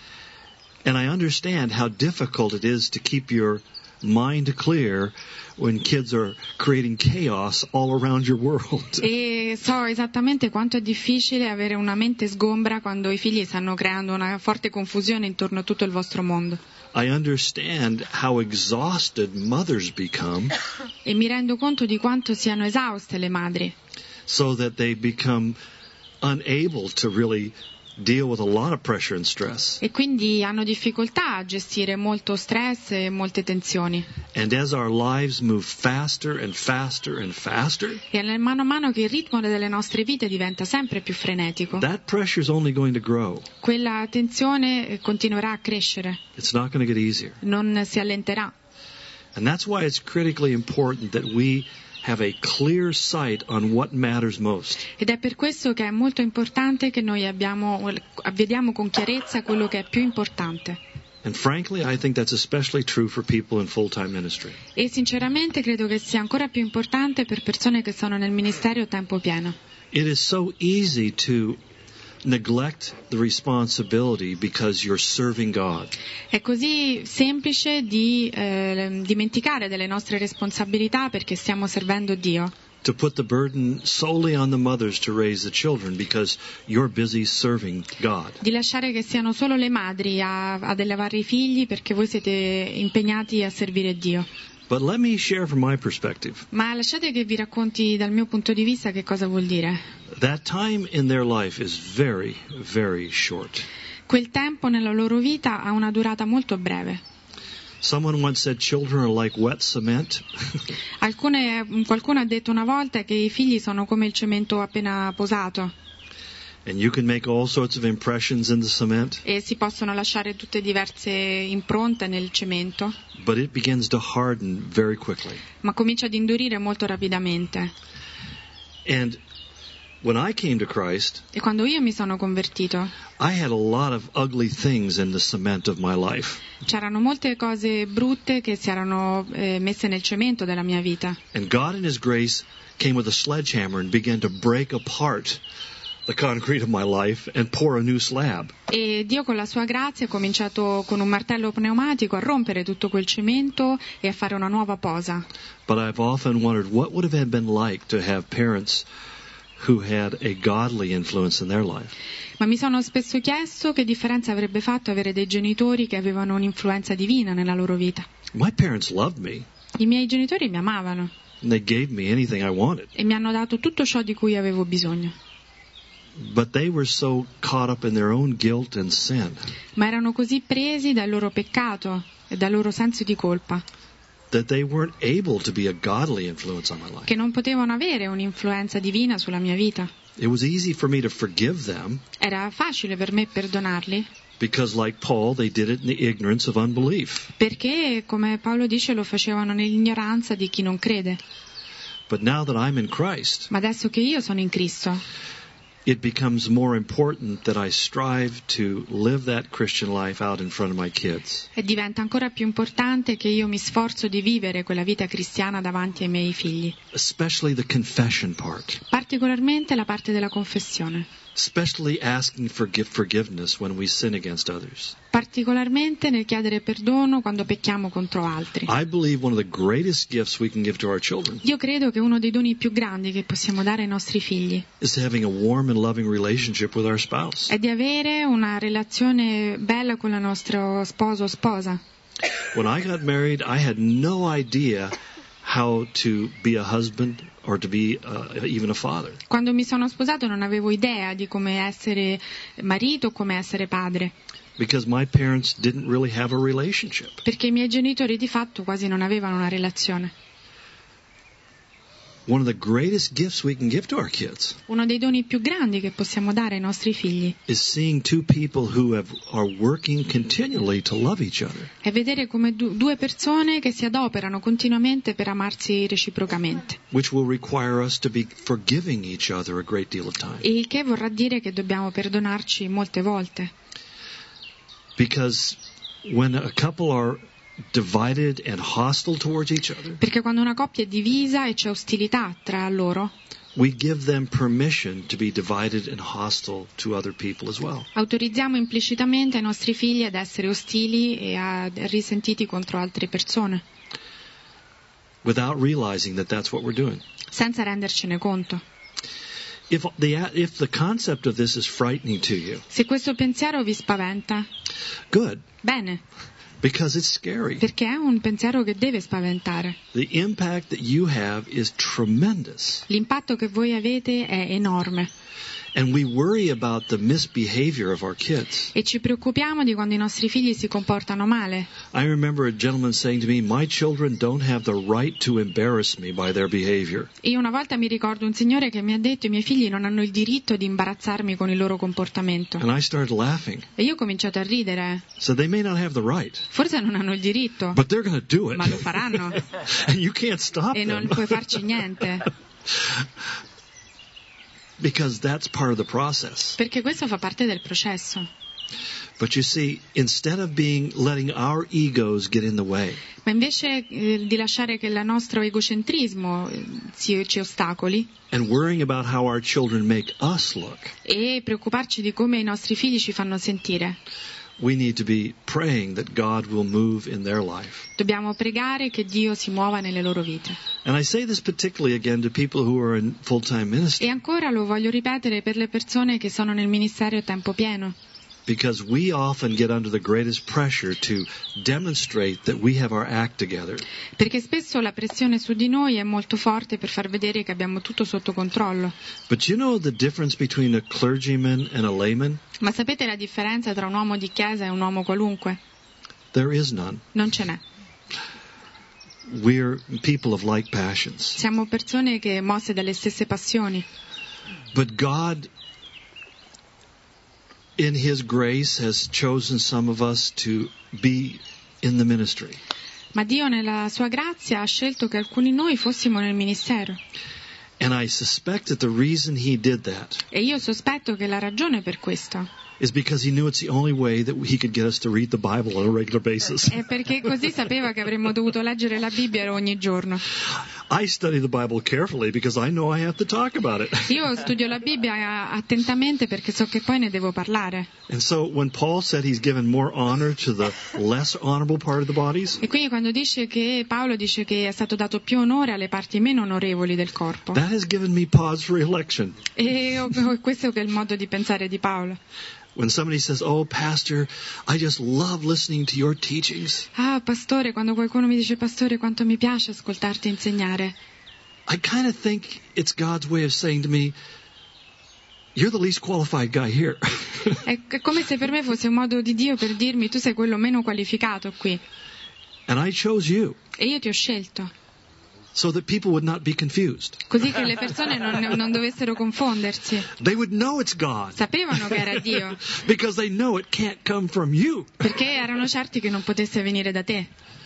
S1: And I understand how difficult it is to keep your mind clear when kids are creating chaos all around your world.
S2: E so esattamente quanto è difficile avere una mente sgombra quando i figli stanno creando una forte confusione intorno a tutto il vostro mondo.
S1: I understand how exhausted mothers become,
S2: E mi rendo conto di quanto siano esauste le madri,
S1: so that they become unable to really deal with a lot of pressure and stress.
S2: e quindi hanno difficoltà a gestire molto stress e molte tensioni.
S1: And as our lives move faster and faster and faster,
S2: E mano a mano che il ritmo delle nostre vite diventa sempre più frenetico,
S1: that pressure is only going to grow.
S2: quella tensione continuerà a crescere,
S1: It's not going to get easier.
S2: non si allenterà.
S1: And that's why it's critically important that we have a clear sight on what matters most.
S2: Ed è per questo che è molto importante che noi abbiamo, vediamo con chiarezza quello che è più importante.
S1: And frankly, I think that's especially true for people in full-time ministry.
S2: E sinceramente credo che sia ancora più importante per persone che sono nel ministero a tempo pieno.
S1: It is so easy to neglect the responsibility because you're serving God.
S2: È così semplice di eh, dimenticare delle nostre responsabilità perché stiamo servendo Dio.
S1: To put the burden solely on the mothers to raise the children because you're busy serving God.
S2: Di lasciare che siano solo le madri a, ad allevare i figli perché voi siete impegnati a servire Dio.
S1: But let me share from my perspective.
S2: Ma lasciate che vi racconti dal mio punto di vista che cosa vuol dire.
S1: That time in their life is very, very short.
S2: Quel tempo nella loro vita ha una durata molto breve.
S1: Someone once said children are like wet cement.
S2: Alcune, qualcuno ha detto una volta che i figli sono come il cemento appena posato
S1: And you can make all sorts of impressions in the cement,
S2: e si possono lasciare tutte diverse impronte nel cemento,
S1: but it begins to harden very quickly.
S2: ma comincia ad indurire molto rapidamente.
S1: And when I came to Christ,
S2: E quando io mi sono convertito,
S1: I had a lot of ugly things in the cement of my life.
S2: c'erano molte cose brutte che si erano eh, messe nel cemento della mia vita.
S1: And God in His grace came with a sledgehammer and began to break apart the concrete of my life and pour a new slab.
S2: E Dio con la sua grazia ha cominciato con un martello pneumatico a rompere tutto quel cemento e a fare una nuova posa.
S1: But I've often wondered what would have been like to have parents who had a godly influence in their life.
S2: Ma mi sono spesso chiesto che differenza avrebbe fatto avere dei genitori che avevano un'influenza divina nella loro vita.
S1: My parents loved me,
S2: I miei genitori mi amavano
S1: and they gave me anything I wanted.
S2: e mi hanno dato tutto ciò di cui avevo bisogno.
S1: But they were so caught up in their own guilt and sin
S2: Ma erano così presi dal loro peccato e dal loro senso di colpa
S1: that they weren't able to be a godly influence on my life.
S2: che non potevano avere un'influenza divina sulla mia vita.
S1: It was easy for me to forgive them
S2: Era facile per me perdonarli
S1: because, like Paul, they did it in the ignorance of unbelief.
S2: perché, come Paolo dice, lo facevano nell'ignoranza di chi non crede.
S1: But now that I'm in Christ,
S2: Ma adesso che io sono in Cristo,
S1: it becomes more important that I strive to live that Christian life out in front of my kids.
S2: E diventa ancora più importante che io mi sforzo di vivere quella vita cristiana davanti ai miei figli.
S1: Especially the confession part.
S2: Particolarmente la parte della confessione.
S1: Especially asking for forgiveness when we sin against others.
S2: Particolarmente nel chiedere perdono quando pecchiamo contro altri.
S1: I believe one of the greatest gifts we can give to our children
S2: Io credo che uno dei doni più grandi che possiamo dare ai nostri figli
S1: is having a warm and loving relationship with our spouse.
S2: è di avere una relazione bella con il nostro sposo o sposa.
S1: When I got married, I had no idea how to be a husband or to be uh, even a father.
S2: Quando mi sono sposato non avevo idea di come essere marito o come essere padre,
S1: Because my parents didn't really have a relationship.
S2: perché i miei genitori di fatto quasi non avevano una relazione.
S1: One of the greatest gifts we can give to our kids
S2: Uno dei doni più grandi che possiamo dare ai nostri figli
S1: is seeing two people who have, are working continually to love each other.
S2: è vedere come du- due persone che si adoperano continuamente per amarsi reciprocamente.
S1: Which will require us to be forgiving each other a great deal of time.
S2: Il che vorrà dire che dobbiamo perdonarci molte volte.
S1: Because when a couple are divided and hostile towards each other,
S2: Perché quando una coppia è divisa e c'è ostilità tra loro,
S1: we give them permission to be divided and hostile to other people as well.
S2: autorizziamo implicitamente ai nostri figli ad essere ostili e a risentiti contro altre persone,
S1: Without realizing that that's what we're doing.
S2: senza rendercene conto.
S1: If the, if the concept of this is frightening to you,
S2: Se questo pensiero vi spaventa,
S1: good,
S2: bene,
S1: because it's scary.
S2: perché è un pensiero che deve spaventare.
S1: The impact that you have is tremendous.
S2: L'impatto che voi avete è enorme
S1: And we worry about the misbehavior of our kids.
S2: e ci preoccupiamo di quando i nostri figli si comportano male.
S1: I remember a gentleman saying to me, my children don't have the right to embarrass me by their behavior.
S2: Io una volta mi ricordo un signore che mi ha detto: i miei figli non hanno il diritto di imbarazzarmi con il loro comportamento.
S1: And I started laughing.
S2: E io ho cominciato a ridere.
S1: So they may not have the right,
S2: Forse non hanno il diritto,
S1: but they're going to do it.
S2: ma lo faranno
S1: And you can't stop
S2: e non
S1: them.
S2: puoi farci niente,
S1: Because that's part of the process.
S2: perché questo fa parte del processo.
S1: But you see, instead of being letting our egos get in the way,
S2: Ma invece eh, di lasciare che il nostro egocentrismo eh, si, ci ostacoli
S1: and worrying about how our children make us look,
S2: e preoccuparci di come i nostri figli ci fanno sentire,
S1: we need to be praying that God will move in their life.
S2: dobbiamo pregare che Dio si muova nelle loro vite.
S1: And I say this particularly again to people who are in full-time ministry,
S2: E ancora lo voglio ripetere per le persone che sono nel ministero a tempo pieno,
S1: because we often get under the greatest pressure to demonstrate that we have our act together.
S2: perché spesso la pressione su di noi è molto forte per far vedere che abbiamo tutto sotto controllo.
S1: But you know the difference between a clergyman and a layman?
S2: Ma sapete la differenza tra un uomo di chiesa e un uomo qualunque?
S1: There is none.
S2: Non ce n'è.
S1: We're people of like passions.
S2: Siamo persone che mosse dalle stesse passioni.
S1: But God, in His grace, has chosen some of us to be in the ministry.
S2: Ma Dio nella sua grazia ha scelto che alcuni di noi fossimo nel ministero.
S1: And I suspect that the reason He did that
S2: E io sospetto che la ragione per questo
S1: is because He knew it's the only way that He could get us to read the Bible on a regular basis.
S2: è perché così sapeva che avremmo dovuto leggere la Bibbia ogni giorno.
S1: I study the Bible carefully because I know I have to talk about it.
S2: Io studio la Bibbia attentamente perché so che poi ne devo parlare.
S1: And so when Paul said He's given more honor to the less honorable part of the bodies,
S2: E quindi quando dice che Paolo dice che è stato dato più onore alle parti meno onorevoli del corpo.
S1: that has given me pause for reflection.
S2: E oh, oh, questo è il modo di pensare di Paolo.
S1: When somebody says, oh, Pastor, I just love listening to your teachings,
S2: Ah, pastore, quando qualcuno mi dice: pastore, quanto mi piace ascoltarti insegnare.
S1: I kind of think it's God's way of saying to me, you're the least qualified guy here.
S2: È è come se per me fosse un modo di Dio per dirmi: tu sei quello meno qualificato qui.
S1: And I chose you
S2: E io ti ho scelto.
S1: so that people would not be confused.
S2: Così che le persone non, non dovessero confondersi.
S1: They would know it's God
S2: Sapevano che era Dio,
S1: because they know it can't come from you.
S2: perché erano certi che non potesse venire da te.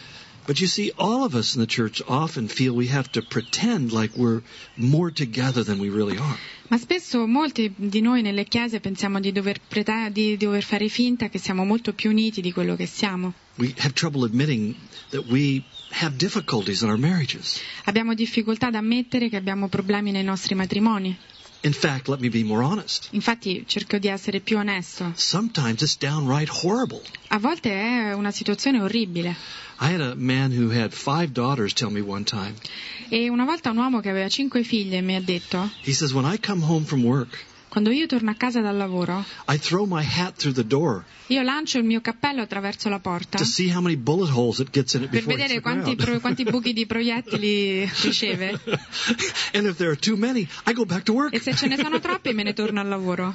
S1: But you see, all of us in the church often feel we have to pretend like we're more together than we really are.
S2: Ma spesso molti di noi nelle chiese pensiamo di dover, prete- di dover fare finta che siamo molto più uniti di quello che siamo.
S1: We have trouble admitting that we have difficulties in our marriages.
S2: Abbiamo difficoltà ad ammettere che abbiamo problemi nei nostri matrimoni.
S1: In fact, let me be more honest.
S2: Infatti cerco di essere più onesto.
S1: Sometimes it's downright horrible.
S2: A volte è una situazione orribile.
S1: I had a man who had five daughters tell me one time.
S2: E una volta un uomo che aveva cinque figlie mi ha detto:
S1: He says, when I come home from work,
S2: quando io torno a casa dal lavoro,
S1: I throw my hat through the door
S2: io lancio il mio cappello attraverso la porta
S1: to see how many bullet holes it gets in it
S2: per
S1: before it
S2: vedere
S1: hits the
S2: quanti,
S1: ground.
S2: pro- quanti buchi di proiettili riceve.
S1: And if there are too many, I go back to work.
S2: E se ce ne sono troppi me ne torno al lavoro.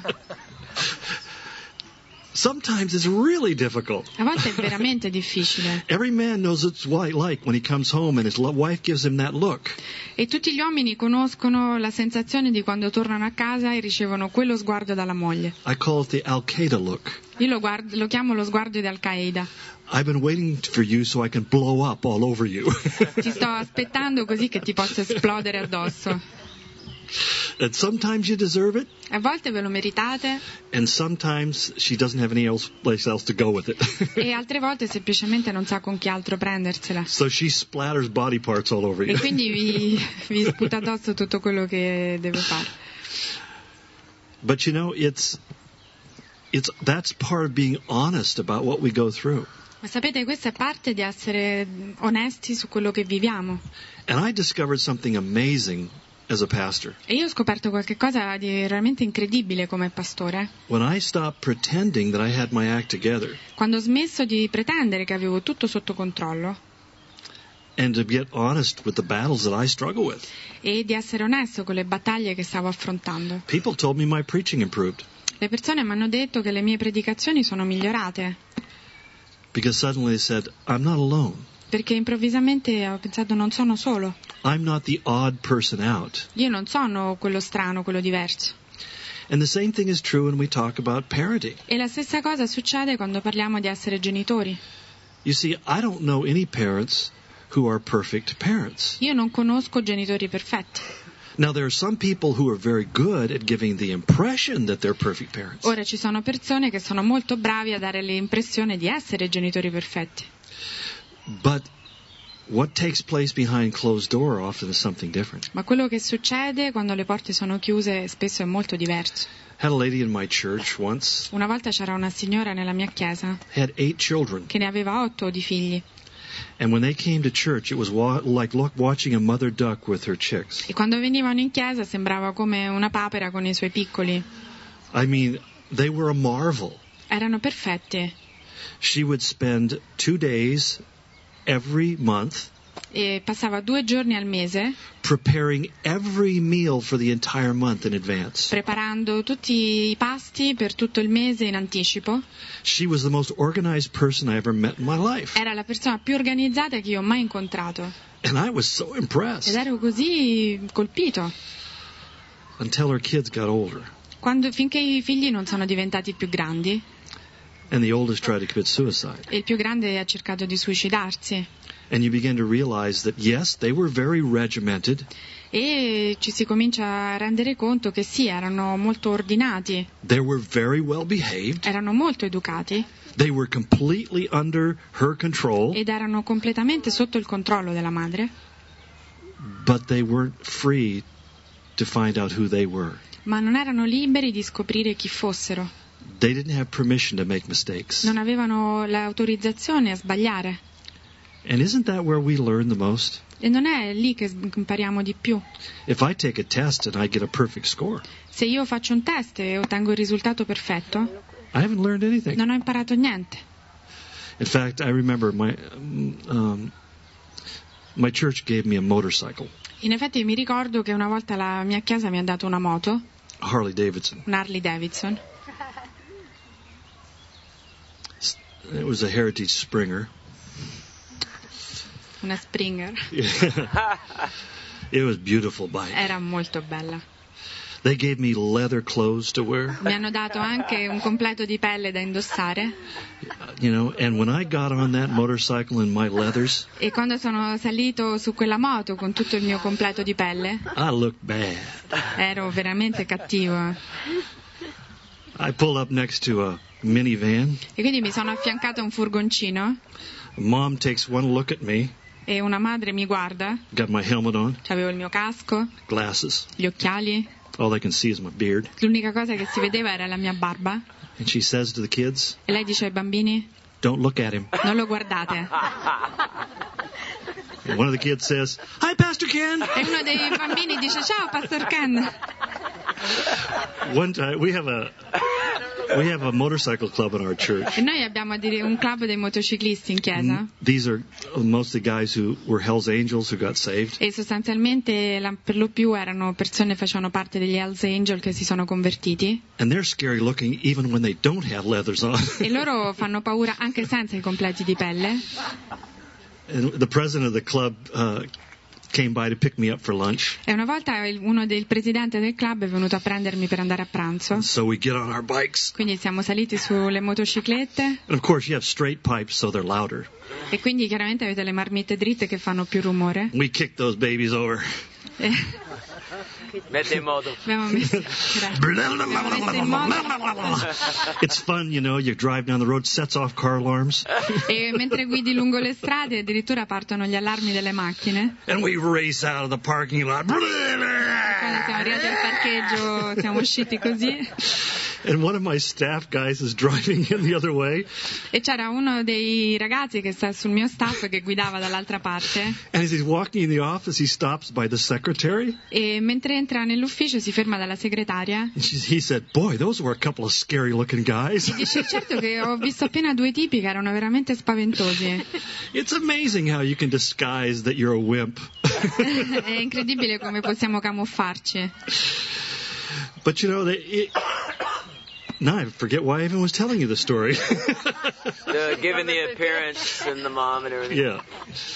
S1: Sometimes it's really difficult.
S2: A volte è veramente difficile.
S1: Every man knows it's what like when he comes home and his lo- wife gives him that look.
S2: E tutti gli uomini conoscono la sensazione di quando tornano a casa e ricevono quello sguardo dalla moglie.
S1: I call it the Al-Qaeda look.
S2: Io lo, guard- lo chiamo lo sguardo di Al-Qaeda.
S1: I've been waiting for you so I can blow up all over you.
S2: Ti sto aspettando così che ti possa esplodere addosso.
S1: And sometimes you deserve it,
S2: A volte ve lo meritate
S1: and sometimes she doesn't have any else place else to go with it.
S2: e altre volte semplicemente non sa con chi altro prendersela.
S1: So she splatters body parts all over
S2: E
S1: you.
S2: quindi vi, vi sputa addosso tutto quello che deve fare.
S1: But you know, it's it's that's part of being honest about what we go through.
S2: Ma sapete, questa è parte di essere onesti su quello che viviamo.
S1: And I discovered something amazing as a pastor.
S2: E io ho scoperto qualche cosa di veramente incredibile come pastore.
S1: When I stopped pretending that I had my act together
S2: Quando ho smesso di pretendere che avevo tutto sotto controllo
S1: and to get honest with the battles that I struggle with.
S2: e di essere onesto con le battaglie che stavo affrontando.
S1: People told me my preaching improved
S2: Le persone mi hanno detto che le mie predicazioni sono migliorate,
S1: because suddenly they said, I'm not alone.
S2: perché improvvisamente ho pensato non sono solo.
S1: I'm not the odd person out.
S2: Io non sono quello strano, quello diverso.
S1: And the same thing is true when we talk about parenting.
S2: E la stessa cosa succede quando parliamo di essere genitori.
S1: You see, I don't know any parents who are perfect parents.
S2: Io non conosco genitori perfetti.
S1: Now, there are some people who are very good at giving the impression that they're perfect parents.
S2: Ora ci sono persone che sono molto bravi a dare l'impressione di essere genitori perfetti.
S1: But what takes place behind closed door often is something different.
S2: Ma quello che succede quando le porte sono chiuse spesso è molto diverso.
S1: I had a lady in my church once,
S2: Una volta c'era una signora nella mia chiesa
S1: had eight children.
S2: che ne aveva otto di figli.
S1: And when they came to church, it was wa- like look, watching a mother duck with her chicks.
S2: E quando venivano in chiesa sembrava come una papera con i suoi piccoli.
S1: I mean, they were a marvel.
S2: Erano perfetti.
S1: She would spend two days every month
S2: E passava due giorni al mese
S1: preparing every meal for the entire month in advance.
S2: preparando tutti i pasti per tutto il mese in anticipo.
S1: She was the most organized person I ever met in my life.
S2: Era la persona più organizzata che io ho mai incontrato.
S1: And I was so
S2: Ed
S1: impressed
S2: ero così colpito.
S1: until her kids got older.
S2: Quando, finché i figli non sono diventati più grandi
S1: And the oldest tried to commit suicide.
S2: e il più grande ha cercato di suicidarsi.
S1: And you begin to realize that, yes, they were very regimented.
S2: E ci si comincia a rendere conto che sì, erano molto ordinati,
S1: They were very well behaved.
S2: erano molto educati
S1: They were completely under her control.
S2: ed erano completamente sotto il controllo della madre,
S1: But they weren't free to find out who they were.
S2: ma non erano liberi di scoprire chi fossero.
S1: They didn't have permission to make mistakes.
S2: Non avevano l'autorizzazione a sbagliare.
S1: And isn't that where we learn the most?
S2: E non è lì che impariamo di più.
S1: If I take a test and I get a perfect score,
S2: Se io faccio un test e ottengo il risultato perfetto,
S1: I haven't learned anything.
S2: non ho imparato niente.
S1: In fact, I remember my um, my church gave me a motorcycle,
S2: In effetti mi ricordo che una volta la mia chiesa mi ha dato una moto,
S1: a Harley Davidson.
S2: un Harley Davidson.
S1: It was a Heritage Springer.
S2: Una Springer.
S1: It was a beautiful bike.
S2: Era molto bella.
S1: They gave me leather clothes to wear.
S2: Mi hanno dato anche un completo di pelle da indossare.
S1: You know, and when I got on that motorcycle in my leathers,
S2: E quando sono salito su quella moto con tutto il mio completo di pelle,
S1: I looked bad.
S2: ero veramente cattivo.
S1: I pulled up next to a minivan.
S2: E quindi mi sono affiancato a un furgoncino
S1: Mom takes one look at me.
S2: e una madre mi guarda.
S1: Got my helmet on,
S2: C'avevo il mio casco,
S1: glasses.
S2: gli occhiali.
S1: All they can see is my beard.
S2: L'unica cosa che si vedeva era la mia barba.
S1: And she says to the kids,
S2: E lei dice ai bambini:
S1: "Don't look at him."
S2: non lo guardate.
S1: And one of the kids says, "Hi, Pastor Ken."
S2: E uno dei bambini dice: ciao, Pastor Ken.
S1: One time we have a we have a motorcycle club in our church.
S2: E noi abbiamo a dire un club dei motociclisti in chiesa.
S1: These are mostly guys who were Hell's Angels who got saved.
S2: E sostanzialmente la- per lo più erano persone che facevano parte degli Hells Angel che si sono convertiti.
S1: And they're scary looking even when they don't have leathers on.
S2: E loro fanno paura anche senza i completi di pelle.
S1: And the president of the club uh, came by to pick me up for lunch.
S2: E una volta il- uno del presidente del club è venuto a prendermi per andare a pranzo.
S1: So we get on our bikes.
S2: Quindi siamo saliti sulle motociclette
S1: And of course you have straight pipes so they're louder.
S2: e quindi chiaramente avete le marmitte dritte che fanno più rumore.
S1: We kick those babies over.
S2: E
S3: Mette in moto.
S2: abbiamo messo, abbiamo messo in moto.
S1: It's fun, you know, you drive down the road, sets off car alarms,
S2: E mentre guidi lungo le strade addirittura partono gli allarmi delle macchine.
S1: and we race out of the parking lot.
S2: Quando siamo arrivati al parcheggio siamo usciti così.
S1: And one of my staff guys is driving in the other way,
S2: E c'era uno dei ragazzi che sta sul mio staff che guidava dall'altra parte.
S1: and as he's walking in the office, he stops by the secretary,
S2: E mentre entra nell'ufficio si ferma dalla segretaria.
S1: and she, he said, "Boy, those were a couple of scary-looking guys."
S2: Dice: certo che ho visto appena due tipi che erano veramente spaventosi.
S1: It's amazing how you can disguise that you're a wimp.
S2: È incredibile come possiamo camuffarci.
S1: But you know, they, it, now I forget why I even was telling you the story.
S3: The, given the appearance and the mom and everything.
S1: Yeah.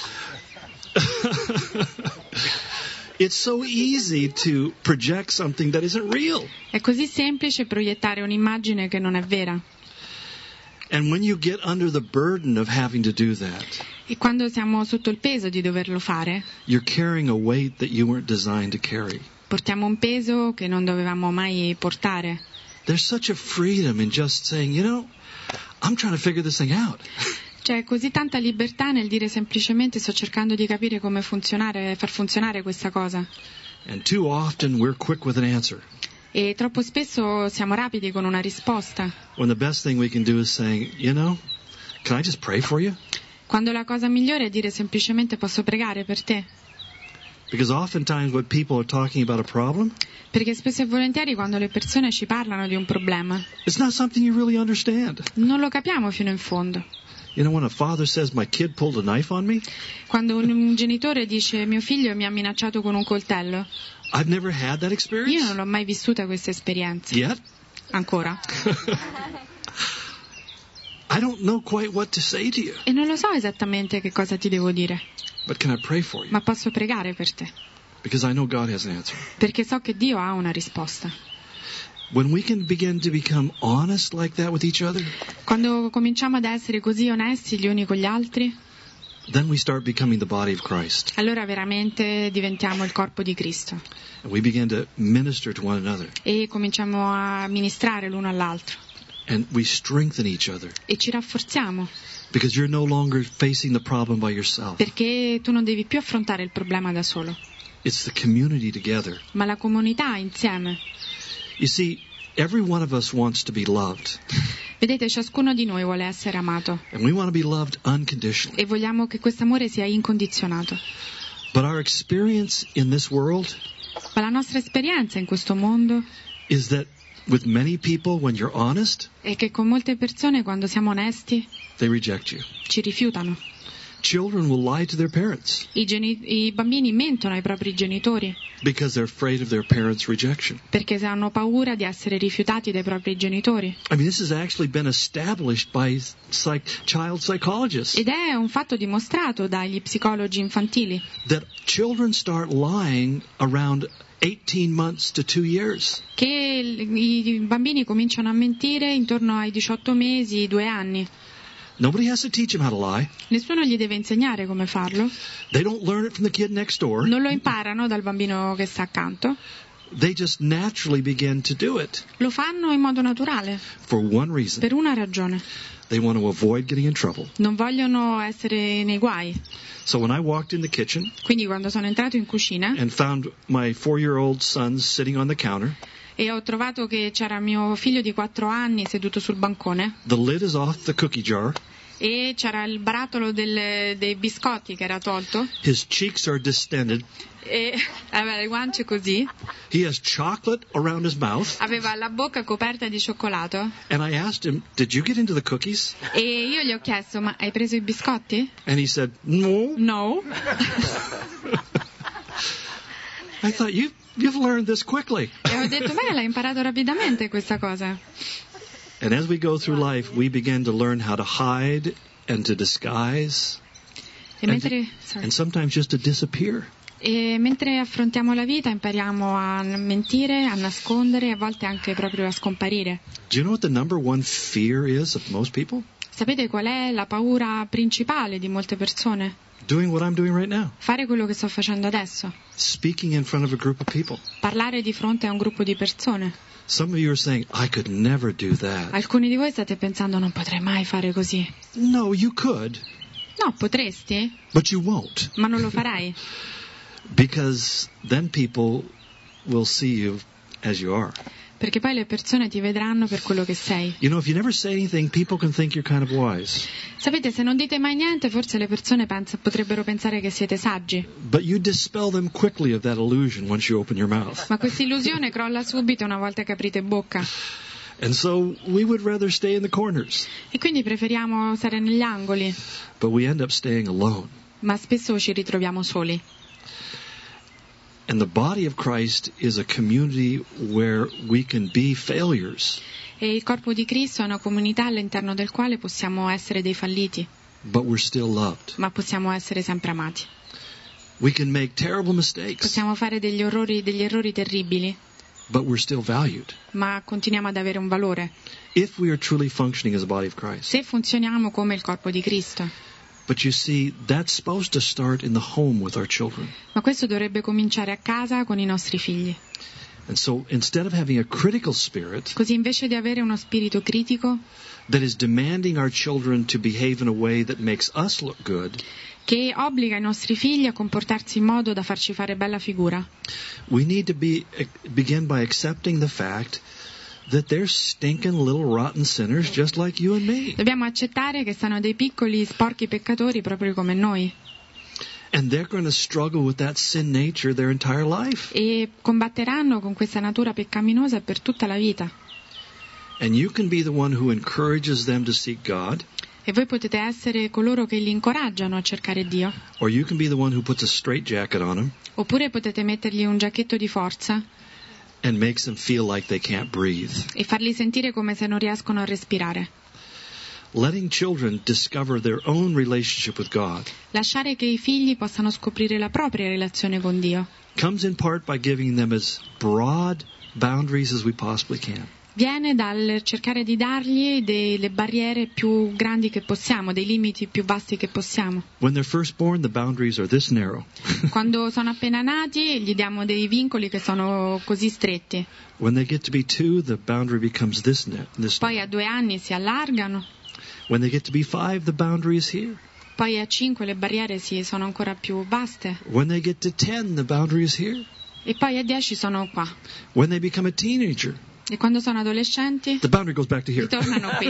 S1: It's so easy to project something that isn't real.
S2: È così semplice proiettare un'immagine che non è vera.
S1: And when you get under the burden of having to do that,
S2: E quando siamo sotto il peso di doverlo fare,
S1: you're carrying a weight that you weren't designed to carry.
S2: portiamo un peso che non dovevamo mai portare.
S1: There's such a freedom in just saying, you know, I'm trying to figure this thing out.
S2: C'è così tanta libertà nel dire semplicemente: sto cercando di capire come funzionare, far funzionare questa cosa.
S1: And too often we're quick with an answer.
S2: E troppo spesso siamo rapidi con una risposta,
S1: When the best thing we can do is saying, you know, can I just pray for you?
S2: quando la cosa migliore è dire semplicemente: posso pregare per te?
S1: Because oftentimes when people are talking about a problem,
S2: Perché spesso e volentieri quando le persone ci parlano di un problema
S1: it's not something you really understand.
S2: non lo capiamo fino in fondo.
S1: You know, when a father says, my kid pulled a knife on me,
S2: Quando un, un genitore dice: mio figlio mi ha minacciato con un coltello,
S1: I've never had that
S2: io
S1: experience
S2: non l'ho mai vissuta questa esperienza.
S1: yet.
S2: Ancora.
S1: I don't know quite what to say to you,
S2: E non lo so esattamente che cosa ti devo dire,
S1: but can I pray for you?
S2: ma posso pregare per te,
S1: Because I know God has an answer.
S2: perché so che Dio ha una risposta.
S1: When we can begin to become honest like that with each other,
S2: Quando cominciamo ad essere così onesti gli uni con gli altri,
S1: then we start becoming the body of Christ.
S2: allora veramente diventiamo il corpo di Cristo
S1: And we begin to minister to one another.
S2: e cominciamo a ministrare l'uno all'altro
S1: And we strengthen each other.
S2: e ci rafforziamo,
S1: Because you're no longer facing the problem by yourself.
S2: perché tu non devi più affrontare il problema da solo,
S1: It's the community together.
S2: ma la comunità insieme.
S1: You see, every one of us wants to be loved.
S2: Vedete, ciascuno di noi vuole essere amato
S1: And we want to be loved unconditionally.
S2: e vogliamo che questo amore sia incondizionato.
S1: But our experience in this world
S2: Ma la nostra esperienza in questo mondo
S1: is that with many people, when you're honest,
S2: è che con molte persone, quando siamo onesti,
S1: they reject you.
S2: ci rifiutano.
S1: Children will lie to their parents
S2: I, geni- I bambini mentono ai propri genitori
S1: because they're afraid of their parents' rejection.
S2: perché hanno paura di essere rifiutati dai propri genitori.
S1: I mean, this has actually been established by psych- child psychologists,
S2: Ed è un fatto dimostrato dagli psicologi infantili,
S1: that children start lying around eighteen months to two years.
S2: che l- i bambini cominciano a mentire intorno ai diciotto mesi, due anni.
S1: Nobody has to teach them how to lie.
S2: Nessuno gli deve insegnare come farlo,
S1: They don't learn it from the kid next door.
S2: non lo imparano dal bambino che sta accanto,
S1: They just naturally begin to do it
S2: lo fanno in modo naturale,
S1: for one reason.
S2: per una ragione.
S1: They want to avoid getting in trouble.
S2: Non vogliono essere nei guai.
S1: So when I walked in the kitchen
S2: Quindi quando sono entrato in cucina
S1: and found my four-year-old son sitting on the counter,
S2: e ho trovato che c'era mio figlio di quattro anni seduto sul bancone
S1: the lid is off the cookie jar,
S2: e c'era il barattolo del- dei biscotti che era tolto
S1: his cheeks are distended,
S2: e aveva le guance così,
S1: he has chocolate around his mouth,
S2: aveva la bocca coperta di cioccolato
S1: and I asked him, did you get into the cookies?
S2: e io gli ho chiesto: ma hai preso i biscotti?
S1: And he said, no.
S2: No.
S1: I thought, you, you've learned this quickly.
S2: E ho detto: beh, l'hai imparato rapidamente questa cosa.
S1: And as we go through life, we begin to learn how to hide and to disguise
S2: E mentre, sorry.
S1: and sometimes just to disappear.
S2: E mentre affrontiamo la vita impariamo a mentire, a nascondere e a volte anche proprio a scomparire.
S1: Do you know what the number one fear is of most people?
S2: Sapete qual è la paura principale di molte persone?
S1: Doing what I'm doing right now.
S2: Fare quello che sto facendo adesso.
S1: Speaking in front of a group of people.
S2: Parlare di fronte a un gruppo di persone.
S1: Some of you are saying, I could never do that.
S2: Alcuni di voi state pensando: non potrei mai fare così.
S1: No, you could,
S2: No, potresti,
S1: but you won't.
S2: ma non lo farai.
S1: Because then people will see you as you are.
S2: Perché poi le persone ti vedranno per quello che sei.
S1: You know, if you never say anything, people can think you're kind of wise.
S2: Sapete, se non dite mai niente, forse le persone pens- potrebbero pensare che siete saggi.
S1: But you dispel them quickly of that illusion once you open your mouth.
S2: Ma questa illusione crolla subito una volta che aprite bocca.
S1: And so we would rather stay in the corners,
S2: E quindi preferiamo stare negli angoli,
S1: but we end up staying alone.
S2: ma spesso ci ritroviamo soli.
S1: And the body of Christ is a community where we can be failures,
S2: E il corpo di Cristo è una comunità all'interno del quale possiamo essere dei falliti,
S1: but we're still loved.
S2: ma possiamo essere sempre amati.
S1: We can make terrible mistakes,
S2: Possiamo fare degli errori, degli errori terribili,
S1: but we're still valued
S2: ma continuiamo ad avere un valore
S1: if we are truly functioning as a body of Christ.
S2: se funzioniamo come il corpo di Cristo.
S1: But you see, that's supposed to start in the home with our children.
S2: Ma questo dovrebbe cominciare a casa con i nostri figli.
S1: And so instead of having a critical spirit
S2: Così invece di avere uno spirito critico
S1: that is demanding our children to behave in a way that makes us look good,
S2: che obbliga i nostri figli a comportarsi in modo da farci fare bella figura,
S1: we need to be, begin by accepting the fact that they're stinking little rotten sinners just like you and me.
S2: dobbiamo accettare che sono dei piccoli sporchi peccatori proprio come noi
S1: And they're going to struggle with that sin nature their entire life.
S2: e combatteranno con questa natura peccaminosa per tutta la vita.
S1: And you can be the one who encourages them to seek God,
S2: E voi potete essere coloro che li incoraggiano a cercare Dio,
S1: or you can be the one who puts a straitjacket on them
S2: oppure potete mettergli un giacchetto di forza
S1: and makes them feel like they can't breathe.
S2: e farli sentire come se non riescono a respirare.
S1: Letting children discover their own relationship with God
S2: Lasciare che i figli possano scoprire la propria relazione con Dio
S1: comes in part by giving them as broad boundaries as we possibly can.
S2: viene dal cercare di dargli delle barriere più grandi che possiamo, dei limiti più vasti che possiamo.
S1: When they're first born, the boundaries are this narrow.
S2: Quando sono appena nati gli diamo dei vincoli che sono così stretti.
S1: When they get to be two, the boundary becomes this na- this
S2: Poi a due anni si allargano,
S1: When they get to be five, the boundary is here.
S2: poi a cinque le barriere si sono ancora più vaste
S1: When they get to ten, the boundary is here.
S2: e poi a dieci sono qua.
S1: When they become a teenager,
S2: E quando sono adolescenti
S1: the boundary goes back to here.
S2: ritornano qui.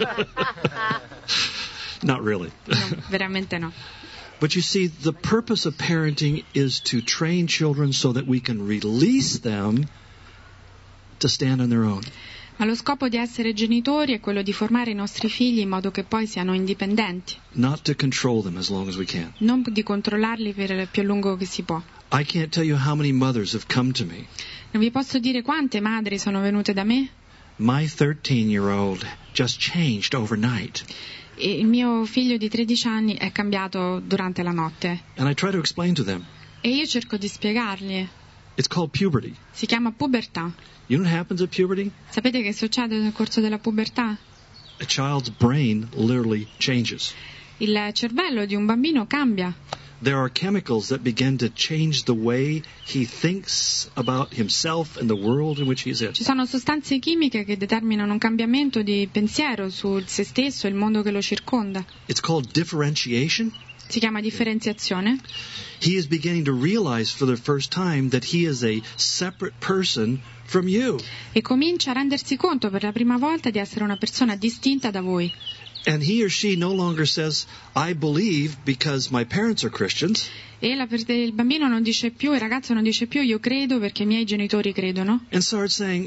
S1: Not really.
S2: No, veramente no.
S1: But you see, the purpose of parenting is to train children so that we can release them to stand on their own.
S2: Ma lo scopo di essere genitori è quello di formare i nostri figli in modo che poi siano indipendenti,
S1: not to control them as long as we can.
S2: non di controllarli per il più a lungo che si può.
S1: I can't tell you how many mothers have come to me.
S2: Non vi posso dire quante madri sono venute da me.
S1: My thirteen-year-old just changed overnight.
S2: E il mio figlio di tredici anni è cambiato durante la notte.
S1: And I try to explain to them.
S2: E io cerco di spiegargli.
S1: It's called puberty.
S2: Si chiama pubertà.
S1: You know what happens at puberty?
S2: Sapete che succede nel corso della pubertà?
S1: A child's brain literally changes.
S2: Il cervello di un bambino cambia.
S1: There are chemicals that begin to change the way he thinks about himself and the world in which he is in.
S2: Ci sono sostanze chimiche che determinano un cambiamento di pensiero su se stesso e il mondo che lo circonda.
S1: It's called differentiation.
S2: Si chiama differenziazione.
S1: He is beginning to realize for the first time that he is a separate person from you.
S2: E comincia a rendersi conto per la prima volta di essere una persona distinta da voi.
S1: And he or she no longer says, I believe because my parents are Christians.
S2: E la, il bambino non dice più, il ragazzo non dice più io credo perché i miei genitori credono.
S1: And starts saying,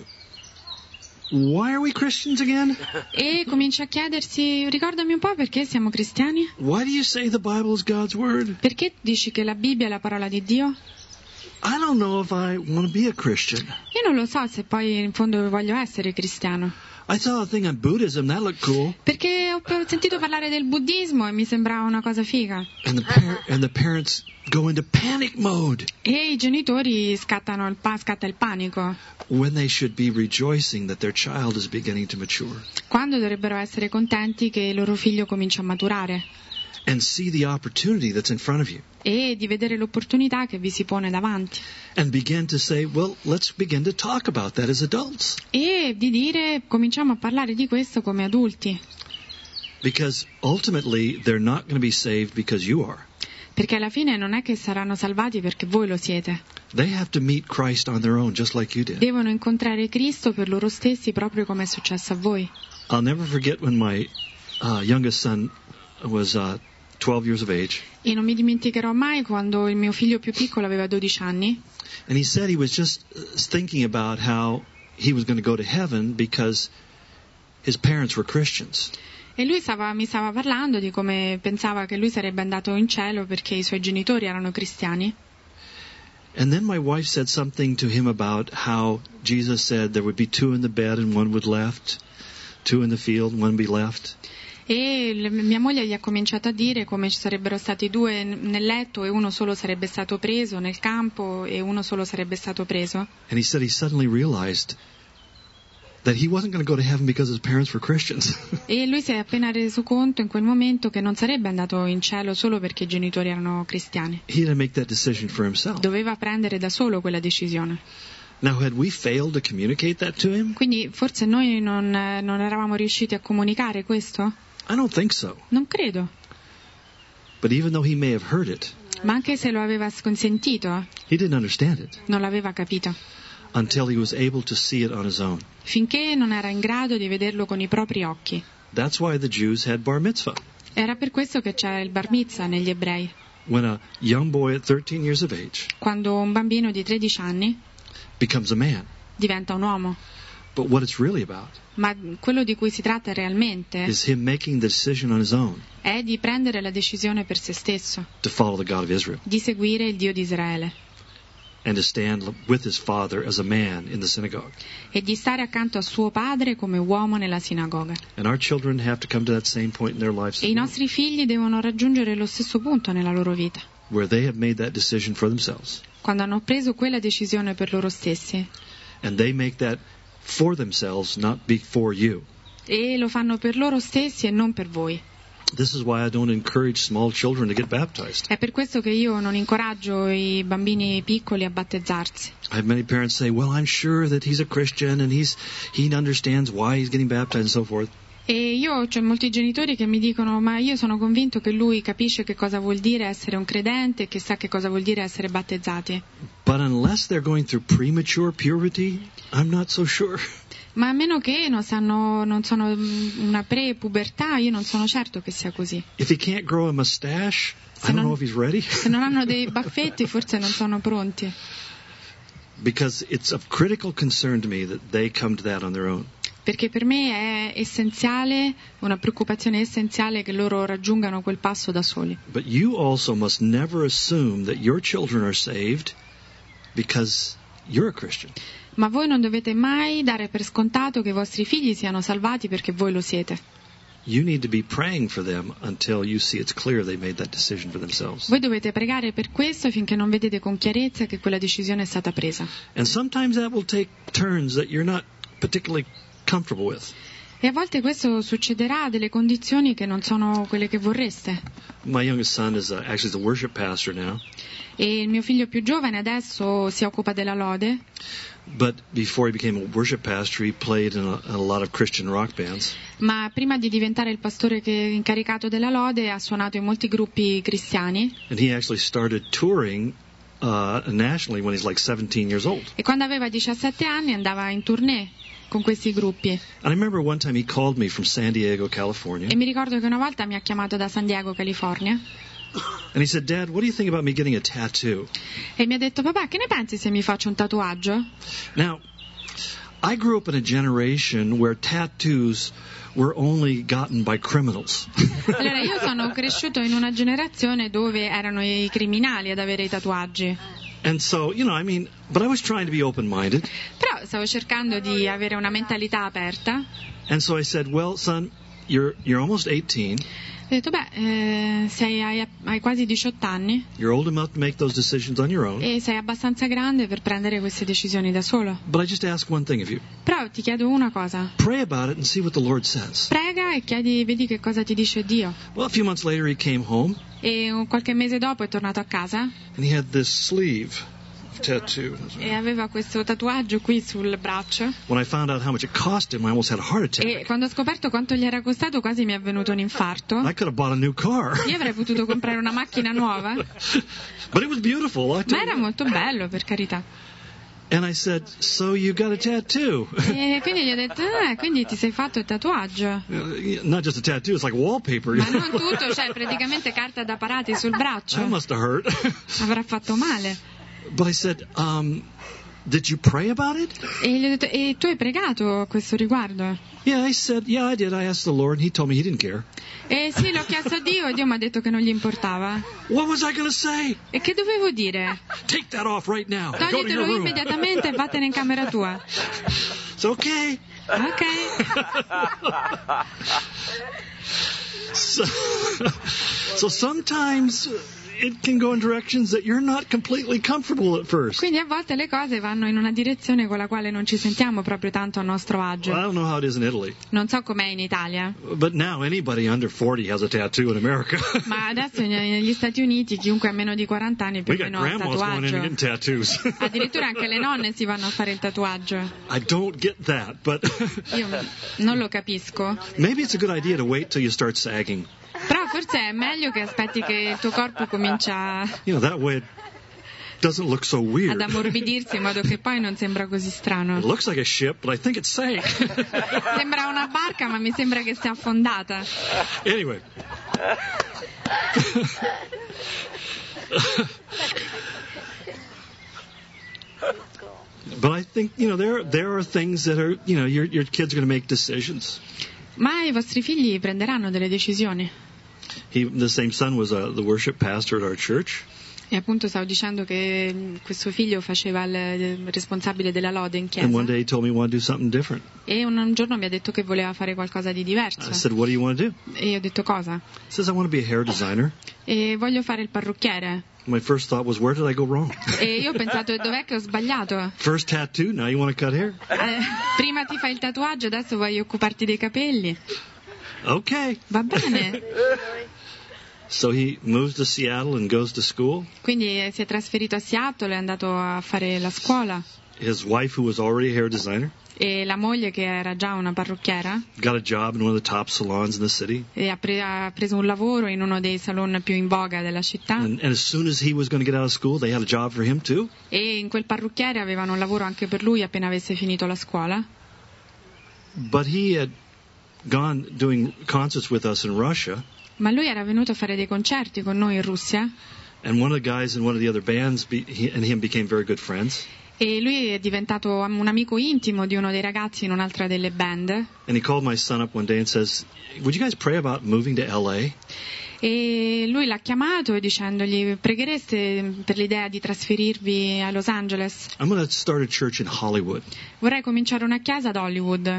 S1: why are we Christians again?
S2: E comincia a chiedersi, ricordami un po' perché siamo cristiani?
S1: Why do you say the Bible is God's word?
S2: Perché dici che la Bibbia è la parola di Dio?
S1: I don't know if I want to be a Christian.
S2: Io non lo so se poi in fondo voglio essere cristiano.
S1: I saw a thing on Buddhism, that looked cool.
S2: Perché ho sentito parlare del buddismo e mi sembrava una cosa figa.
S1: And the, par- and the parents go into panic mode.
S2: E i genitori scattano il pa- scatta il panico.
S1: When they should be rejoicing that their child is beginning to mature.
S2: Quando dovrebbero essere contenti che il loro figlio comincia a maturare.
S1: And see the opportunity that's in front of you.
S2: E di vedere l'opportunità che vi si pone davanti.
S1: And begin to say, well, let's begin to talk about that as adults.
S2: E di dire, cominciamo a parlare di questo come adulti.
S1: Because ultimately, they're not going to be saved because you are.
S2: Perché alla fine non è che saranno salvati perché voi lo siete.
S1: They have to meet Christ on their own, just like you did.
S2: Devono incontrare Cristo per loro stessi, proprio come è successo a voi.
S1: I'll never forget when my uh, youngest son was uh, twelve years of age.
S2: E non mi dimenticherò mai quando il mio figlio più piccolo aveva dodici anni.
S1: And he said he was just thinking about how he was going to go to heaven because his parents were Christians.
S2: E lui stava, mi stava parlando di come pensava che lui sarebbe andato in cielo perché i suoi genitori erano cristiani.
S1: And then my wife said something to him about how Jesus said there would be two in the bed and one would left, two in the field and one would be left.
S2: E l- mia moglie gli ha cominciato a dire come ci sarebbero stati due n- nel letto e uno solo sarebbe stato preso nel campo e uno solo sarebbe stato preso.
S1: And he said he suddenly realized that he wasn't going to go to heaven because his parents were Christians.
S2: E lui si è appena reso conto in quel momento che non sarebbe andato in cielo solo perché i genitori erano cristiani.
S1: He had to make that decision for himself.
S2: Doveva prendere da solo quella decisione.
S1: Now, had we failed to communicate that to him?
S2: Quindi forse noi non, eh, non eravamo riusciti a comunicare questo?
S1: I don't think so.
S2: Non credo.
S1: But even though he may have heard it,
S2: Ma anche se lo aveva consentito,
S1: he didn't understand it
S2: non l'aveva capito.
S1: until he was able to see it on his own.
S2: Finché non era in grado di vederlo con i propri occhi.
S1: That's why the Jews had bar mitzvah.
S2: Era per questo che c'è il bar mitzvah negli ebrei.
S1: When a young boy at thirteen years of age
S2: Quando un bambino di tredici anni
S1: becomes a man.
S2: diventa un uomo.
S1: But what it's really about
S2: Ma quello di cui si tratta realmente
S1: is him making the decision on his own
S2: è di prendere la decisione per se stesso,
S1: to follow the God of Israel
S2: di seguire il Dio di Israele
S1: and to stand with his father as a man in the synagogue.
S2: e di stare accanto a suo padre come uomo nella sinagoga.
S1: And our children have to come to that same point in their lives
S2: E i nostri figli devono raggiungere lo stesso punto nella loro vita,
S1: where they have made that decision for themselves.
S2: quando hanno preso quella decisione per loro stessi
S1: And they make that for themselves, not before you.
S2: e lo fanno per loro stessi e non per voi.
S1: This is why I don't encourage small children to get baptized.
S2: È per questo che io non incoraggio i bambini piccoli a battezzarsi.
S1: I have many parents say, well, I'm sure that he's a Christian and he's he understands why he's getting baptized and so forth.
S2: E io c'ho molti genitori che mi dicono ma io sono convinto che lui capisce che cosa vuol dire essere un credente e che sa che cosa vuol dire essere battezzati.
S1: But unless they're going through premature puberty, I'm not so sure.
S2: Ma a meno che non, sanno, non sono una pre-pubertà, io non sono certo che sia così.
S1: If he can't grow a mustache,
S2: Se
S1: I don't
S2: non-
S1: know if he's ready.
S2: Se non hanno dei baffetti forse non sono pronti.
S1: Because it's of critical concern to me that they come to that on their own.
S2: perché per me è essenziale, una preoccupazione essenziale che loro raggiungano quel passo da soli.
S1: But you also must never assume that your children are saved because you're a Christian.
S2: Ma voi non dovete mai dare per scontato che i vostri figli siano salvati perché voi lo siete.
S1: You need to be praying for them until you see it's clear they made that decision for themselves.
S2: Voi dovete pregare per questo finché non vedete con chiarezza che quella decisione è stata presa.
S1: And sometimes that will take turns that you're not particularly comfortable with.
S2: E a volte questo succederà a delle condizioni che non sono quelle che vorreste.
S1: My youngest son is uh, actually the worship pastor now.
S2: E il mio figlio più giovane adesso si occupa della lode.
S1: But before he became a worship pastor, he played in a, in a lot of Christian rock bands.
S2: Ma prima di diventare il pastore che incaricato della lode ha suonato in molti gruppi cristiani.
S1: And he actually started touring uh, nationally when he's like seventeen years old.
S2: E quando aveva diciassette anni andava in tournée con questi gruppi.
S1: And I remember one time he called me from San Diego, California.
S2: E mi ricordo che una volta mi ha chiamato da San Diego, California.
S1: And he said, "Dad, what do you think about me getting a tattoo?"
S2: E mi ha detto: papà, che ne pensi se mi faccio un tatuaggio?
S1: Now, I grew up in a generation where tattoos were only gotten by criminals.
S2: Allora, io sono cresciuto in una generazione dove erano i criminali ad avere i tatuaggi.
S1: And so, you know, I mean, but I was trying to be open-minded.
S2: Però stavo cercando di avere una mentalità aperta.
S1: And so I said, "Well, son, you're you're almost eighteen.
S2: Ho detto, beh, eh, sei, hai, hai quasi diciotto anni
S1: You're old enough to make those decisions on your own.
S2: e sei abbastanza grande per prendere queste decisioni da solo.
S1: But I just ask one thing of you.
S2: Però ti chiedo una cosa.
S1: Pray about it and see what the Lord says."
S2: Prega e chiedi, vedi che cosa ti dice Dio.
S1: Well, a few months later he came home
S2: E un- qualche mese dopo è tornato a casa
S1: and he had this sleeve tattoo.
S2: e aveva questo tatuaggio qui sul braccio.
S1: When I found out how much it cost him, I almost had a heart
S2: E
S1: attack.
S2: quando ho scoperto quanto gli era costato quasi mi è venuto un infarto.
S1: I could have bought a new car.
S2: Io avrei potuto comprare una macchina nuova,
S1: But it was beautiful. I
S2: ma
S1: tell
S2: era
S1: you.
S2: molto bello, per carità.
S1: And I said, "So you got a tattoo?"
S2: E quindi gli ho detto, eh, quindi ti sei fatto il tatuaggio?
S1: Not just a tattoo, it's like wallpaper.
S2: Ma non tutto, cioè praticamente carta da parati sul
S1: That
S2: braccio.
S1: must have hurt.
S2: Avrà fatto male.
S1: But I said, um, "Did you pray about it?"
S2: E gli ho detto, e tu hai pregato a questo riguardo?
S1: Yeah, I said, "Yeah, I did. I asked the Lord, and He told me He didn't care."
S2: E sì, l'ho chiesto a Dio e Dio mi ha detto che non gli importava.
S1: What was I going to say?
S2: E che dovevo dire?
S1: Take that off right now. Go to your
S2: Toglitelo
S1: room.
S2: immediatamente e vattene in camera tua.
S1: It's okay.
S2: Ok.
S1: So, so sometimes it can go in directions that you're not completely comfortable at first.
S2: Quindi a volte le cose vanno in una direzione con la quale non ci sentiamo proprio tanto a nostro
S1: Well, I
S2: agio.
S1: don't know how it is in Italy,
S2: Non so com'è in Italia,
S1: but now anybody under forty has a tattoo in America.
S2: ma adesso negli Stati Uniti chiunque ha meno di quaranta anni più
S1: We
S2: o
S1: got
S2: meno ha
S1: grandmas going in and
S2: tatuaggio.
S1: getting tattoos.
S2: Addirittura anche le nonne si vanno a fare il tatuaggio.
S1: I don't get that, but
S2: Io non lo capisco.
S1: maybe it's a good idea to wait till you start sagging.
S2: Però forse è meglio che aspetti che il tuo corpo comincia
S1: You know, that way it doesn't look so
S2: ad
S1: weird.
S2: ammorbidirsi in modo che poi non sembra così strano.
S1: It looks like a ship, but I think it sank.
S2: Sembra una barca, ma mi sembra che sia affondata.
S1: Anyway. But I think, you know, there there are things that are, you know, your your kids are going to make decisions.
S2: Ma i vostri figli prenderanno delle decisioni.
S1: He, the same son was uh, the worship pastor at our church.
S2: E appunto stavo dicendo che questo figlio faceva il responsabile della lode in
S1: And one
S2: chiesa
S1: day he told me he wanted to do something different.
S2: e un, un giorno mi ha detto che voleva fare qualcosa di
S1: I
S2: diverso.
S1: said, "What do you want to do?"
S2: E io ho detto cosa?
S1: He says, "I want to be a hair designer."
S2: E voglio fare il parrucchiere.
S1: My first thought was, where did I go wrong?
S2: E io ho pensato, dov'è che ho sbagliato?
S1: First tattoo, now you want to cut hair?
S2: Eh, prima ti fai il tatuaggio, adesso vuoi occuparti dei capelli.
S1: Okay.
S2: Va bene.
S1: So he moves to Seattle and goes to school.
S2: Quindi eh, si è trasferito a Seattle, è andato a fare la scuola.
S1: His wife, who was already a hair designer,
S2: E la moglie, che era già una parrucchiera,
S1: got a job in one of the top salons in the city.
S2: e ha, pre- ha preso un lavoro in uno dei salon più in voga della città.
S1: And, and as soon as he was going to get out of school, they had a job for him too.
S2: E in quel parrucchiere avevano un lavoro anche per lui appena avesse finito la scuola.
S1: But he had gone doing concerts with us in Russia.
S2: Ma lui era venuto a fare dei concerti con noi in Russia
S1: And one of the guys in one of the other bands be, he, and him became very good friends.
S2: E lui è diventato un amico intimo di uno dei ragazzi in un'altra delle band.
S1: And he called my son up one day and says, would you guys pray about moving to L A?
S2: E lui l'ha chiamato dicendogli: preghereste per l'idea di trasferirvi a Los Angeles?
S1: I'm going to start a church in Hollywood.
S2: Vorrei cominciare una chiesa ad Hollywood.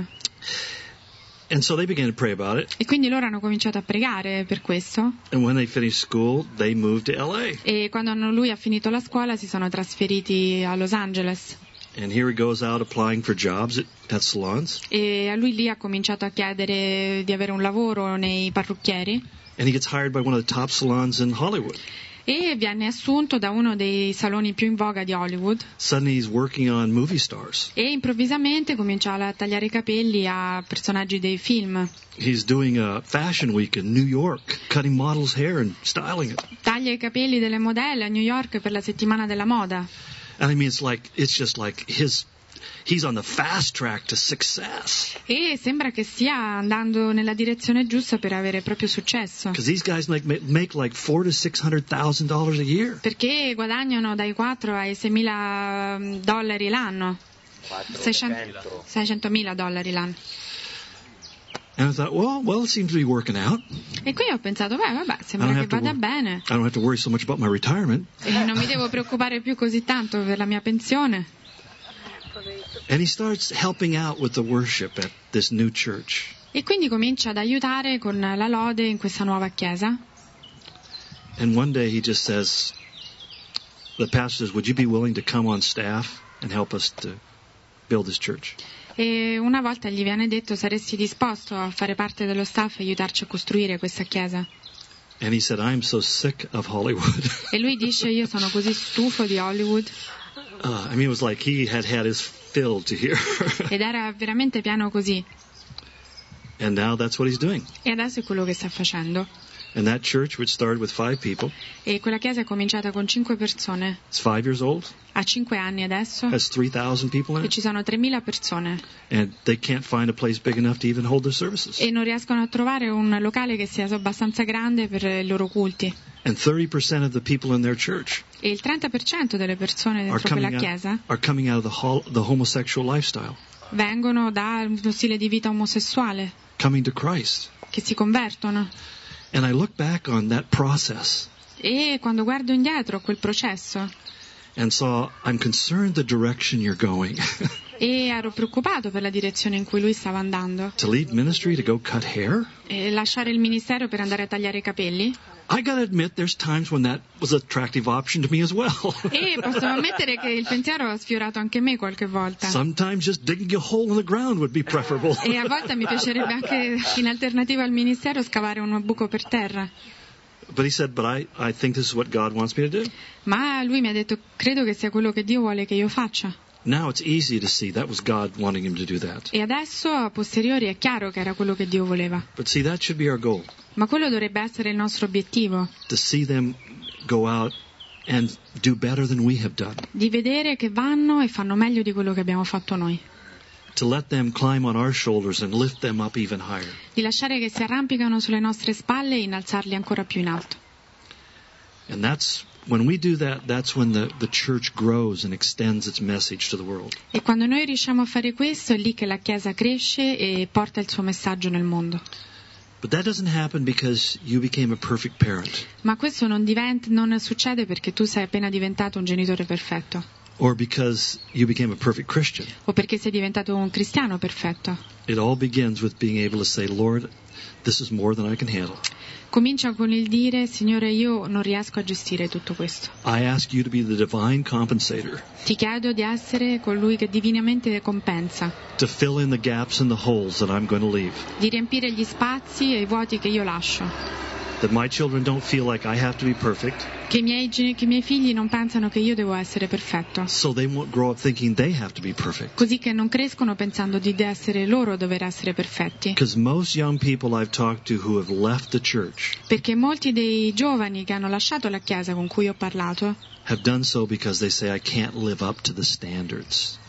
S1: And so they began to pray about it.
S2: E quindi loro hanno cominciato a pregare per questo.
S1: And when they finished school, they moved to L A.
S2: E quando hanno- lui ha finito la scuola si sono trasferiti a Los Angeles.
S1: And here he goes out applying for jobs at, at salons.
S2: E a lui lì ha cominciato a chiedere di avere un lavoro nei parrucchieri.
S1: And he gets hired by one of the top salons in Hollywood.
S2: E viene assunto da uno dei saloni più in voga di Hollywood.
S1: Suddenly he's working on movie stars.
S2: E improvvisamente comincia a tagliare i capelli a personaggi dei film.
S1: He's doing a fashion week in New York, cutting models' hair and styling it.
S2: Taglia i capelli delle modelle a New York per la settimana della moda.
S1: And I mean, it's like, it's just like his, he's on the fast track to success.
S2: E sembra che stia andando nella direzione giusta per avere proprio successo.
S1: Because these guys make, make like four to six hundred thousand dollars a year.
S2: Perché guadagnano dai quattro ai seimila dollari l'anno. seicentomila dollari l'anno.
S1: And I thought, well, well, it seems to be working out.
S2: E qui ho pensato, beh, vabbè,
S1: I
S2: sembra
S1: don't
S2: che
S1: have to
S2: vada
S1: wor-
S2: bene.
S1: I don't have to worry so much about my retirement.
S2: E non mi devo preoccupare più così tanto per la mia pensione.
S1: And he starts helping out with the worship at this new church.
S2: E quindi comincia ad aiutare con la lode in questa nuova chiesa.
S1: And one day he just says, the pastor says, would you be willing to come on staff and help us to build this church?
S2: E una volta gli viene detto: saresti disposto a fare parte dello staff e aiutarci a costruire questa chiesa?
S1: And he said, I'm so sick of Hollywood.
S2: E lui dice: io sono così stufo di Hollywood.
S1: Uh, I mean, it was like he had had his fill to here.
S2: Ed era veramente pieno così.
S1: And now that's what he's doing.
S2: E adesso è quello che sta facendo.
S1: And that church, which started with five people,
S2: E quella chiesa è cominciata con cinque persone.
S1: it's five years old,
S2: Ha cinque anni adesso.
S1: has three thousand people in
S2: E
S1: it,
S2: ci sono tremila persone.
S1: and they can't find a place big enough to even hold their services.
S2: E non riescono a trovare un locale che sia abbastanza grande per i loro culti.
S1: And thirty percent of the people in their church
S2: E il trenta per cento delle persone
S1: are
S2: dentro
S1: coming
S2: quella
S1: out,
S2: chiesa
S1: are coming out of the, hol- the homosexual lifestyle,
S2: vengono da uno stile di vita omosessuale,
S1: coming to Christ.
S2: che si convertono.
S1: And I look back on that process
S2: E quando guardo indietro a quel processo,
S1: and saw, I'm concerned the direction you're going.
S2: e ero preoccupato per la direzione in cui lui stava andando.
S1: To lead ministry, to go cut hair?
S2: E lasciare il ministero per andare a tagliare i capelli.
S1: I gotta admit, there's times when that was an attractive option to me as well.
S2: E posso ammettere che il pensiero ha sfiorato anche me qualche volta.
S1: Sometimes just digging a hole in the ground would be preferable.
S2: E a volte mi piacerebbe anche, in alternativa al ministero, scavare un buco per terra.
S1: But he said, but I, I think this is what God wants me to do.
S2: Ma lui mi ha detto: credo che sia quello che Dio vuole che io faccia.
S1: Now it's easy to see that was God wanting him to do that.
S2: E adesso, a posteriori, è chiaro che era quello che Dio voleva.
S1: But see, that should be our goal.
S2: Ma quello dovrebbe essere il nostro obiettivo,
S1: To see them go out and do better than we have done.
S2: di vedere che vanno e fanno meglio di quello che abbiamo fatto noi,
S1: To let them climb on our shoulders and lift them up even higher.
S2: di lasciare che si arrampicano sulle nostre spalle e innalzarli ancora più in alto.
S1: And that's, when we do that, that's when the, the church grows and extends its message to the world.
S2: E quando noi riusciamo a fare questo, è lì che la Chiesa cresce e porta il suo messaggio nel mondo.
S1: But that doesn't happen because you became a perfect parent,
S2: Ma questo non, diventa, non succede perché tu sei appena diventato un genitore perfetto,
S1: or because you became a perfect Christian.
S2: o perché sei diventato un cristiano perfetto.
S1: It all begins with being able to say, Lord, this is more than I can handle.
S2: Comincia con il dire: Signore, io non riesco a gestire tutto questo.
S1: I ask you to be the divine compensator,
S2: Ti chiedo di essere colui che divinamente compensa,
S1: to fill in the gaps and the holes that I'm going to leave.
S2: di riempire gli spazi e i vuoti che io lascio.
S1: That my children don't feel like I have to be perfect,
S2: Che i miei, gen- che i miei figli non pensano che io devo essere perfetto,
S1: so they won't grow up thinking they have to be perfect.
S2: così che non crescono pensando di essere loro a dover essere perfetti.
S1: Because most young people I've talked to who have left the church
S2: Perché molti dei giovani che hanno lasciato la Chiesa con cui ho parlato
S1: have done so because they say, I can't live up to the standards.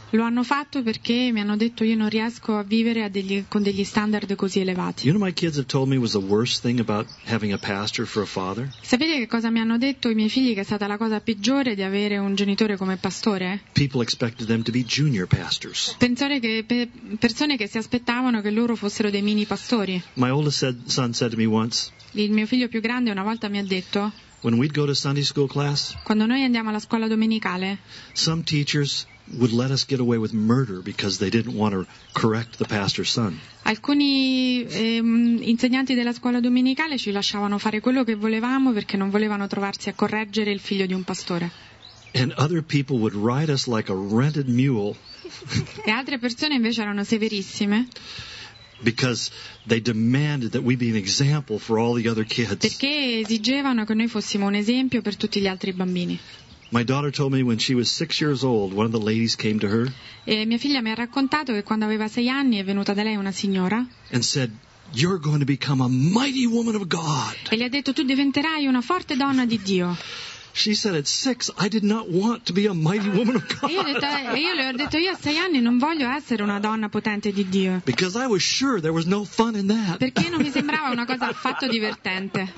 S2: Lo hanno fatto perché mi hanno detto io non riesco a vivere a degli, con degli standard così elevati.
S1: You know, my kids have told me was the worst thing about having a pastor for a father?
S2: Sapete che cosa mi hanno detto i miei figli che è stata la cosa peggiore di avere un genitore come pastore?
S1: People expected them to be junior pastors.
S2: Pensare che, pe, persone che si aspettavano che loro fossero dei mini pastori.
S1: My oldest said, son said to me once,
S2: Il mio figlio più grande una volta mi ha detto,
S1: when we'd go to Sunday school class,
S2: quando noi andiamo alla scuola domenicale,
S1: some teachers would let us get away with murder because they didn't want to correct the pastor's son.
S2: alcuni ehm, insegnanti della scuola domenicale ci lasciavano fare quello che volevamo perché non volevano trovarsi a correggere il figlio di un pastore.
S1: And other people would ride us like a rented mule
S2: E altre persone invece erano severissime
S1: because they demanded that we be an example for all the other kids.
S2: perché esigevano che noi fossimo un esempio per tutti gli altri bambini.
S1: My daughter told me when she was six years old, one of the ladies came to her
S2: E mia figlia mi ha raccontato che quando aveva sei anni è venuta da lei una signora
S1: and said, "You're going to become a mighty woman of God."
S2: e gli ha detto tu diventerai una forte donna di Dio.
S1: She said at six, I did not want to be a mighty woman of
S2: E io, ho
S1: God
S2: detto, e io le ho detto io a sei anni non voglio essere una donna potente di Dio
S1: because I was sure there was no fun in that.
S2: perché non mi sembrava una cosa affatto divertente.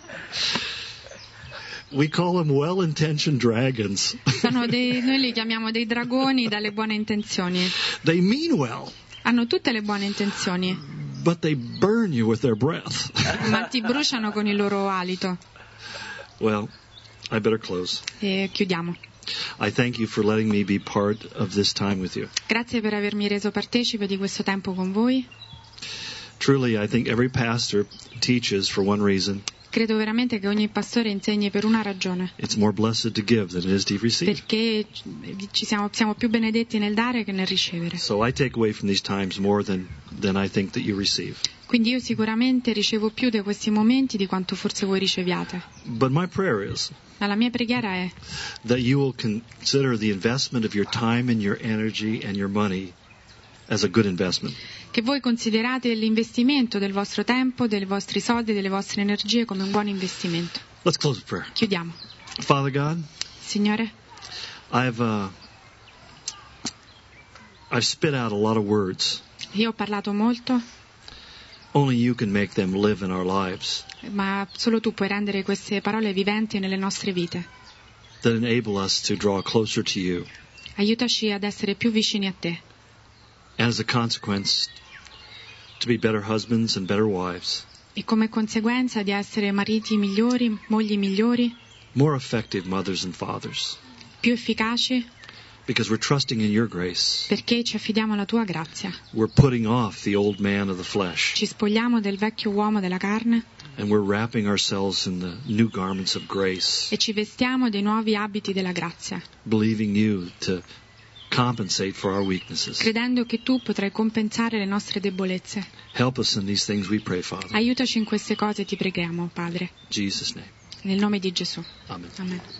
S1: We call them well-intentioned dragons.
S2: Sono dei, noi li chiamiamo dei dragoni dalle buone intenzioni.
S1: They mean well,
S2: Hanno tutte le buone intenzioni,
S1: but they burn you with their breath.
S2: ma ti bruciano con il loro alito.
S1: Well, I better close.
S2: E chiudiamo.
S1: I thank you for letting me be part of this time with you.
S2: Grazie per avermi reso partecipe di questo tempo con voi.
S1: Truly, I think every pastor teaches for one reason.
S2: Credo veramente che ogni pastore insegni per una ragione,
S1: It's more blessed to give than it is to receive.
S2: perché ci siamo, siamo più benedetti nel dare che nel ricevere.
S1: So I take away from these times more than, than I think that you receive.
S2: Quindi io sicuramente ricevo più da questi momenti di quanto forse voi riceviate.
S1: But my prayer is
S2: Ma la mia preghiera è
S1: that you will consider the investment of your time and your energy and your money as a good investment.
S2: che voi considerate l'investimento del vostro tempo, dei vostri soldi, delle vostre energie come un buon investimento.
S1: Let's close with prayer.
S2: Chiudiamo.
S1: Father God,
S2: Signore,
S1: I've uh, I've spit out a lot of words.
S2: io ho parlato molto,
S1: Only you can make them live in our lives,
S2: ma solo tu puoi rendere queste parole viventi nelle nostre vite.
S1: that enable us to draw closer to you.
S2: Aiutaci ad essere più vicini a te.
S1: And as a consequence, to be better husbands and better wives,
S2: E come conseguenza di essere mariti migliori, mogli migliori,
S1: more effective mothers and fathers,
S2: più efficaci,
S1: because we're trusting in your grace.
S2: perché ci affidiamo alla tua grazia.
S1: We're putting off the old man of the flesh,
S2: Ci spogliamo del vecchio uomo della carne
S1: and we're wrapping ourselves in the new garments of grace,
S2: e ci vestiamo dei nuovi abiti della grazia,
S1: believing you to compensate for our weaknesses.
S2: credendo che tu potrai compensare le nostre debolezze.
S1: Help us in these things, we pray, Father.
S2: Aiutaci in queste cose, ti preghiamo, Padre.
S1: In Jesus' name.
S2: Nel nome di Gesù.
S1: Amen.
S2: Amen.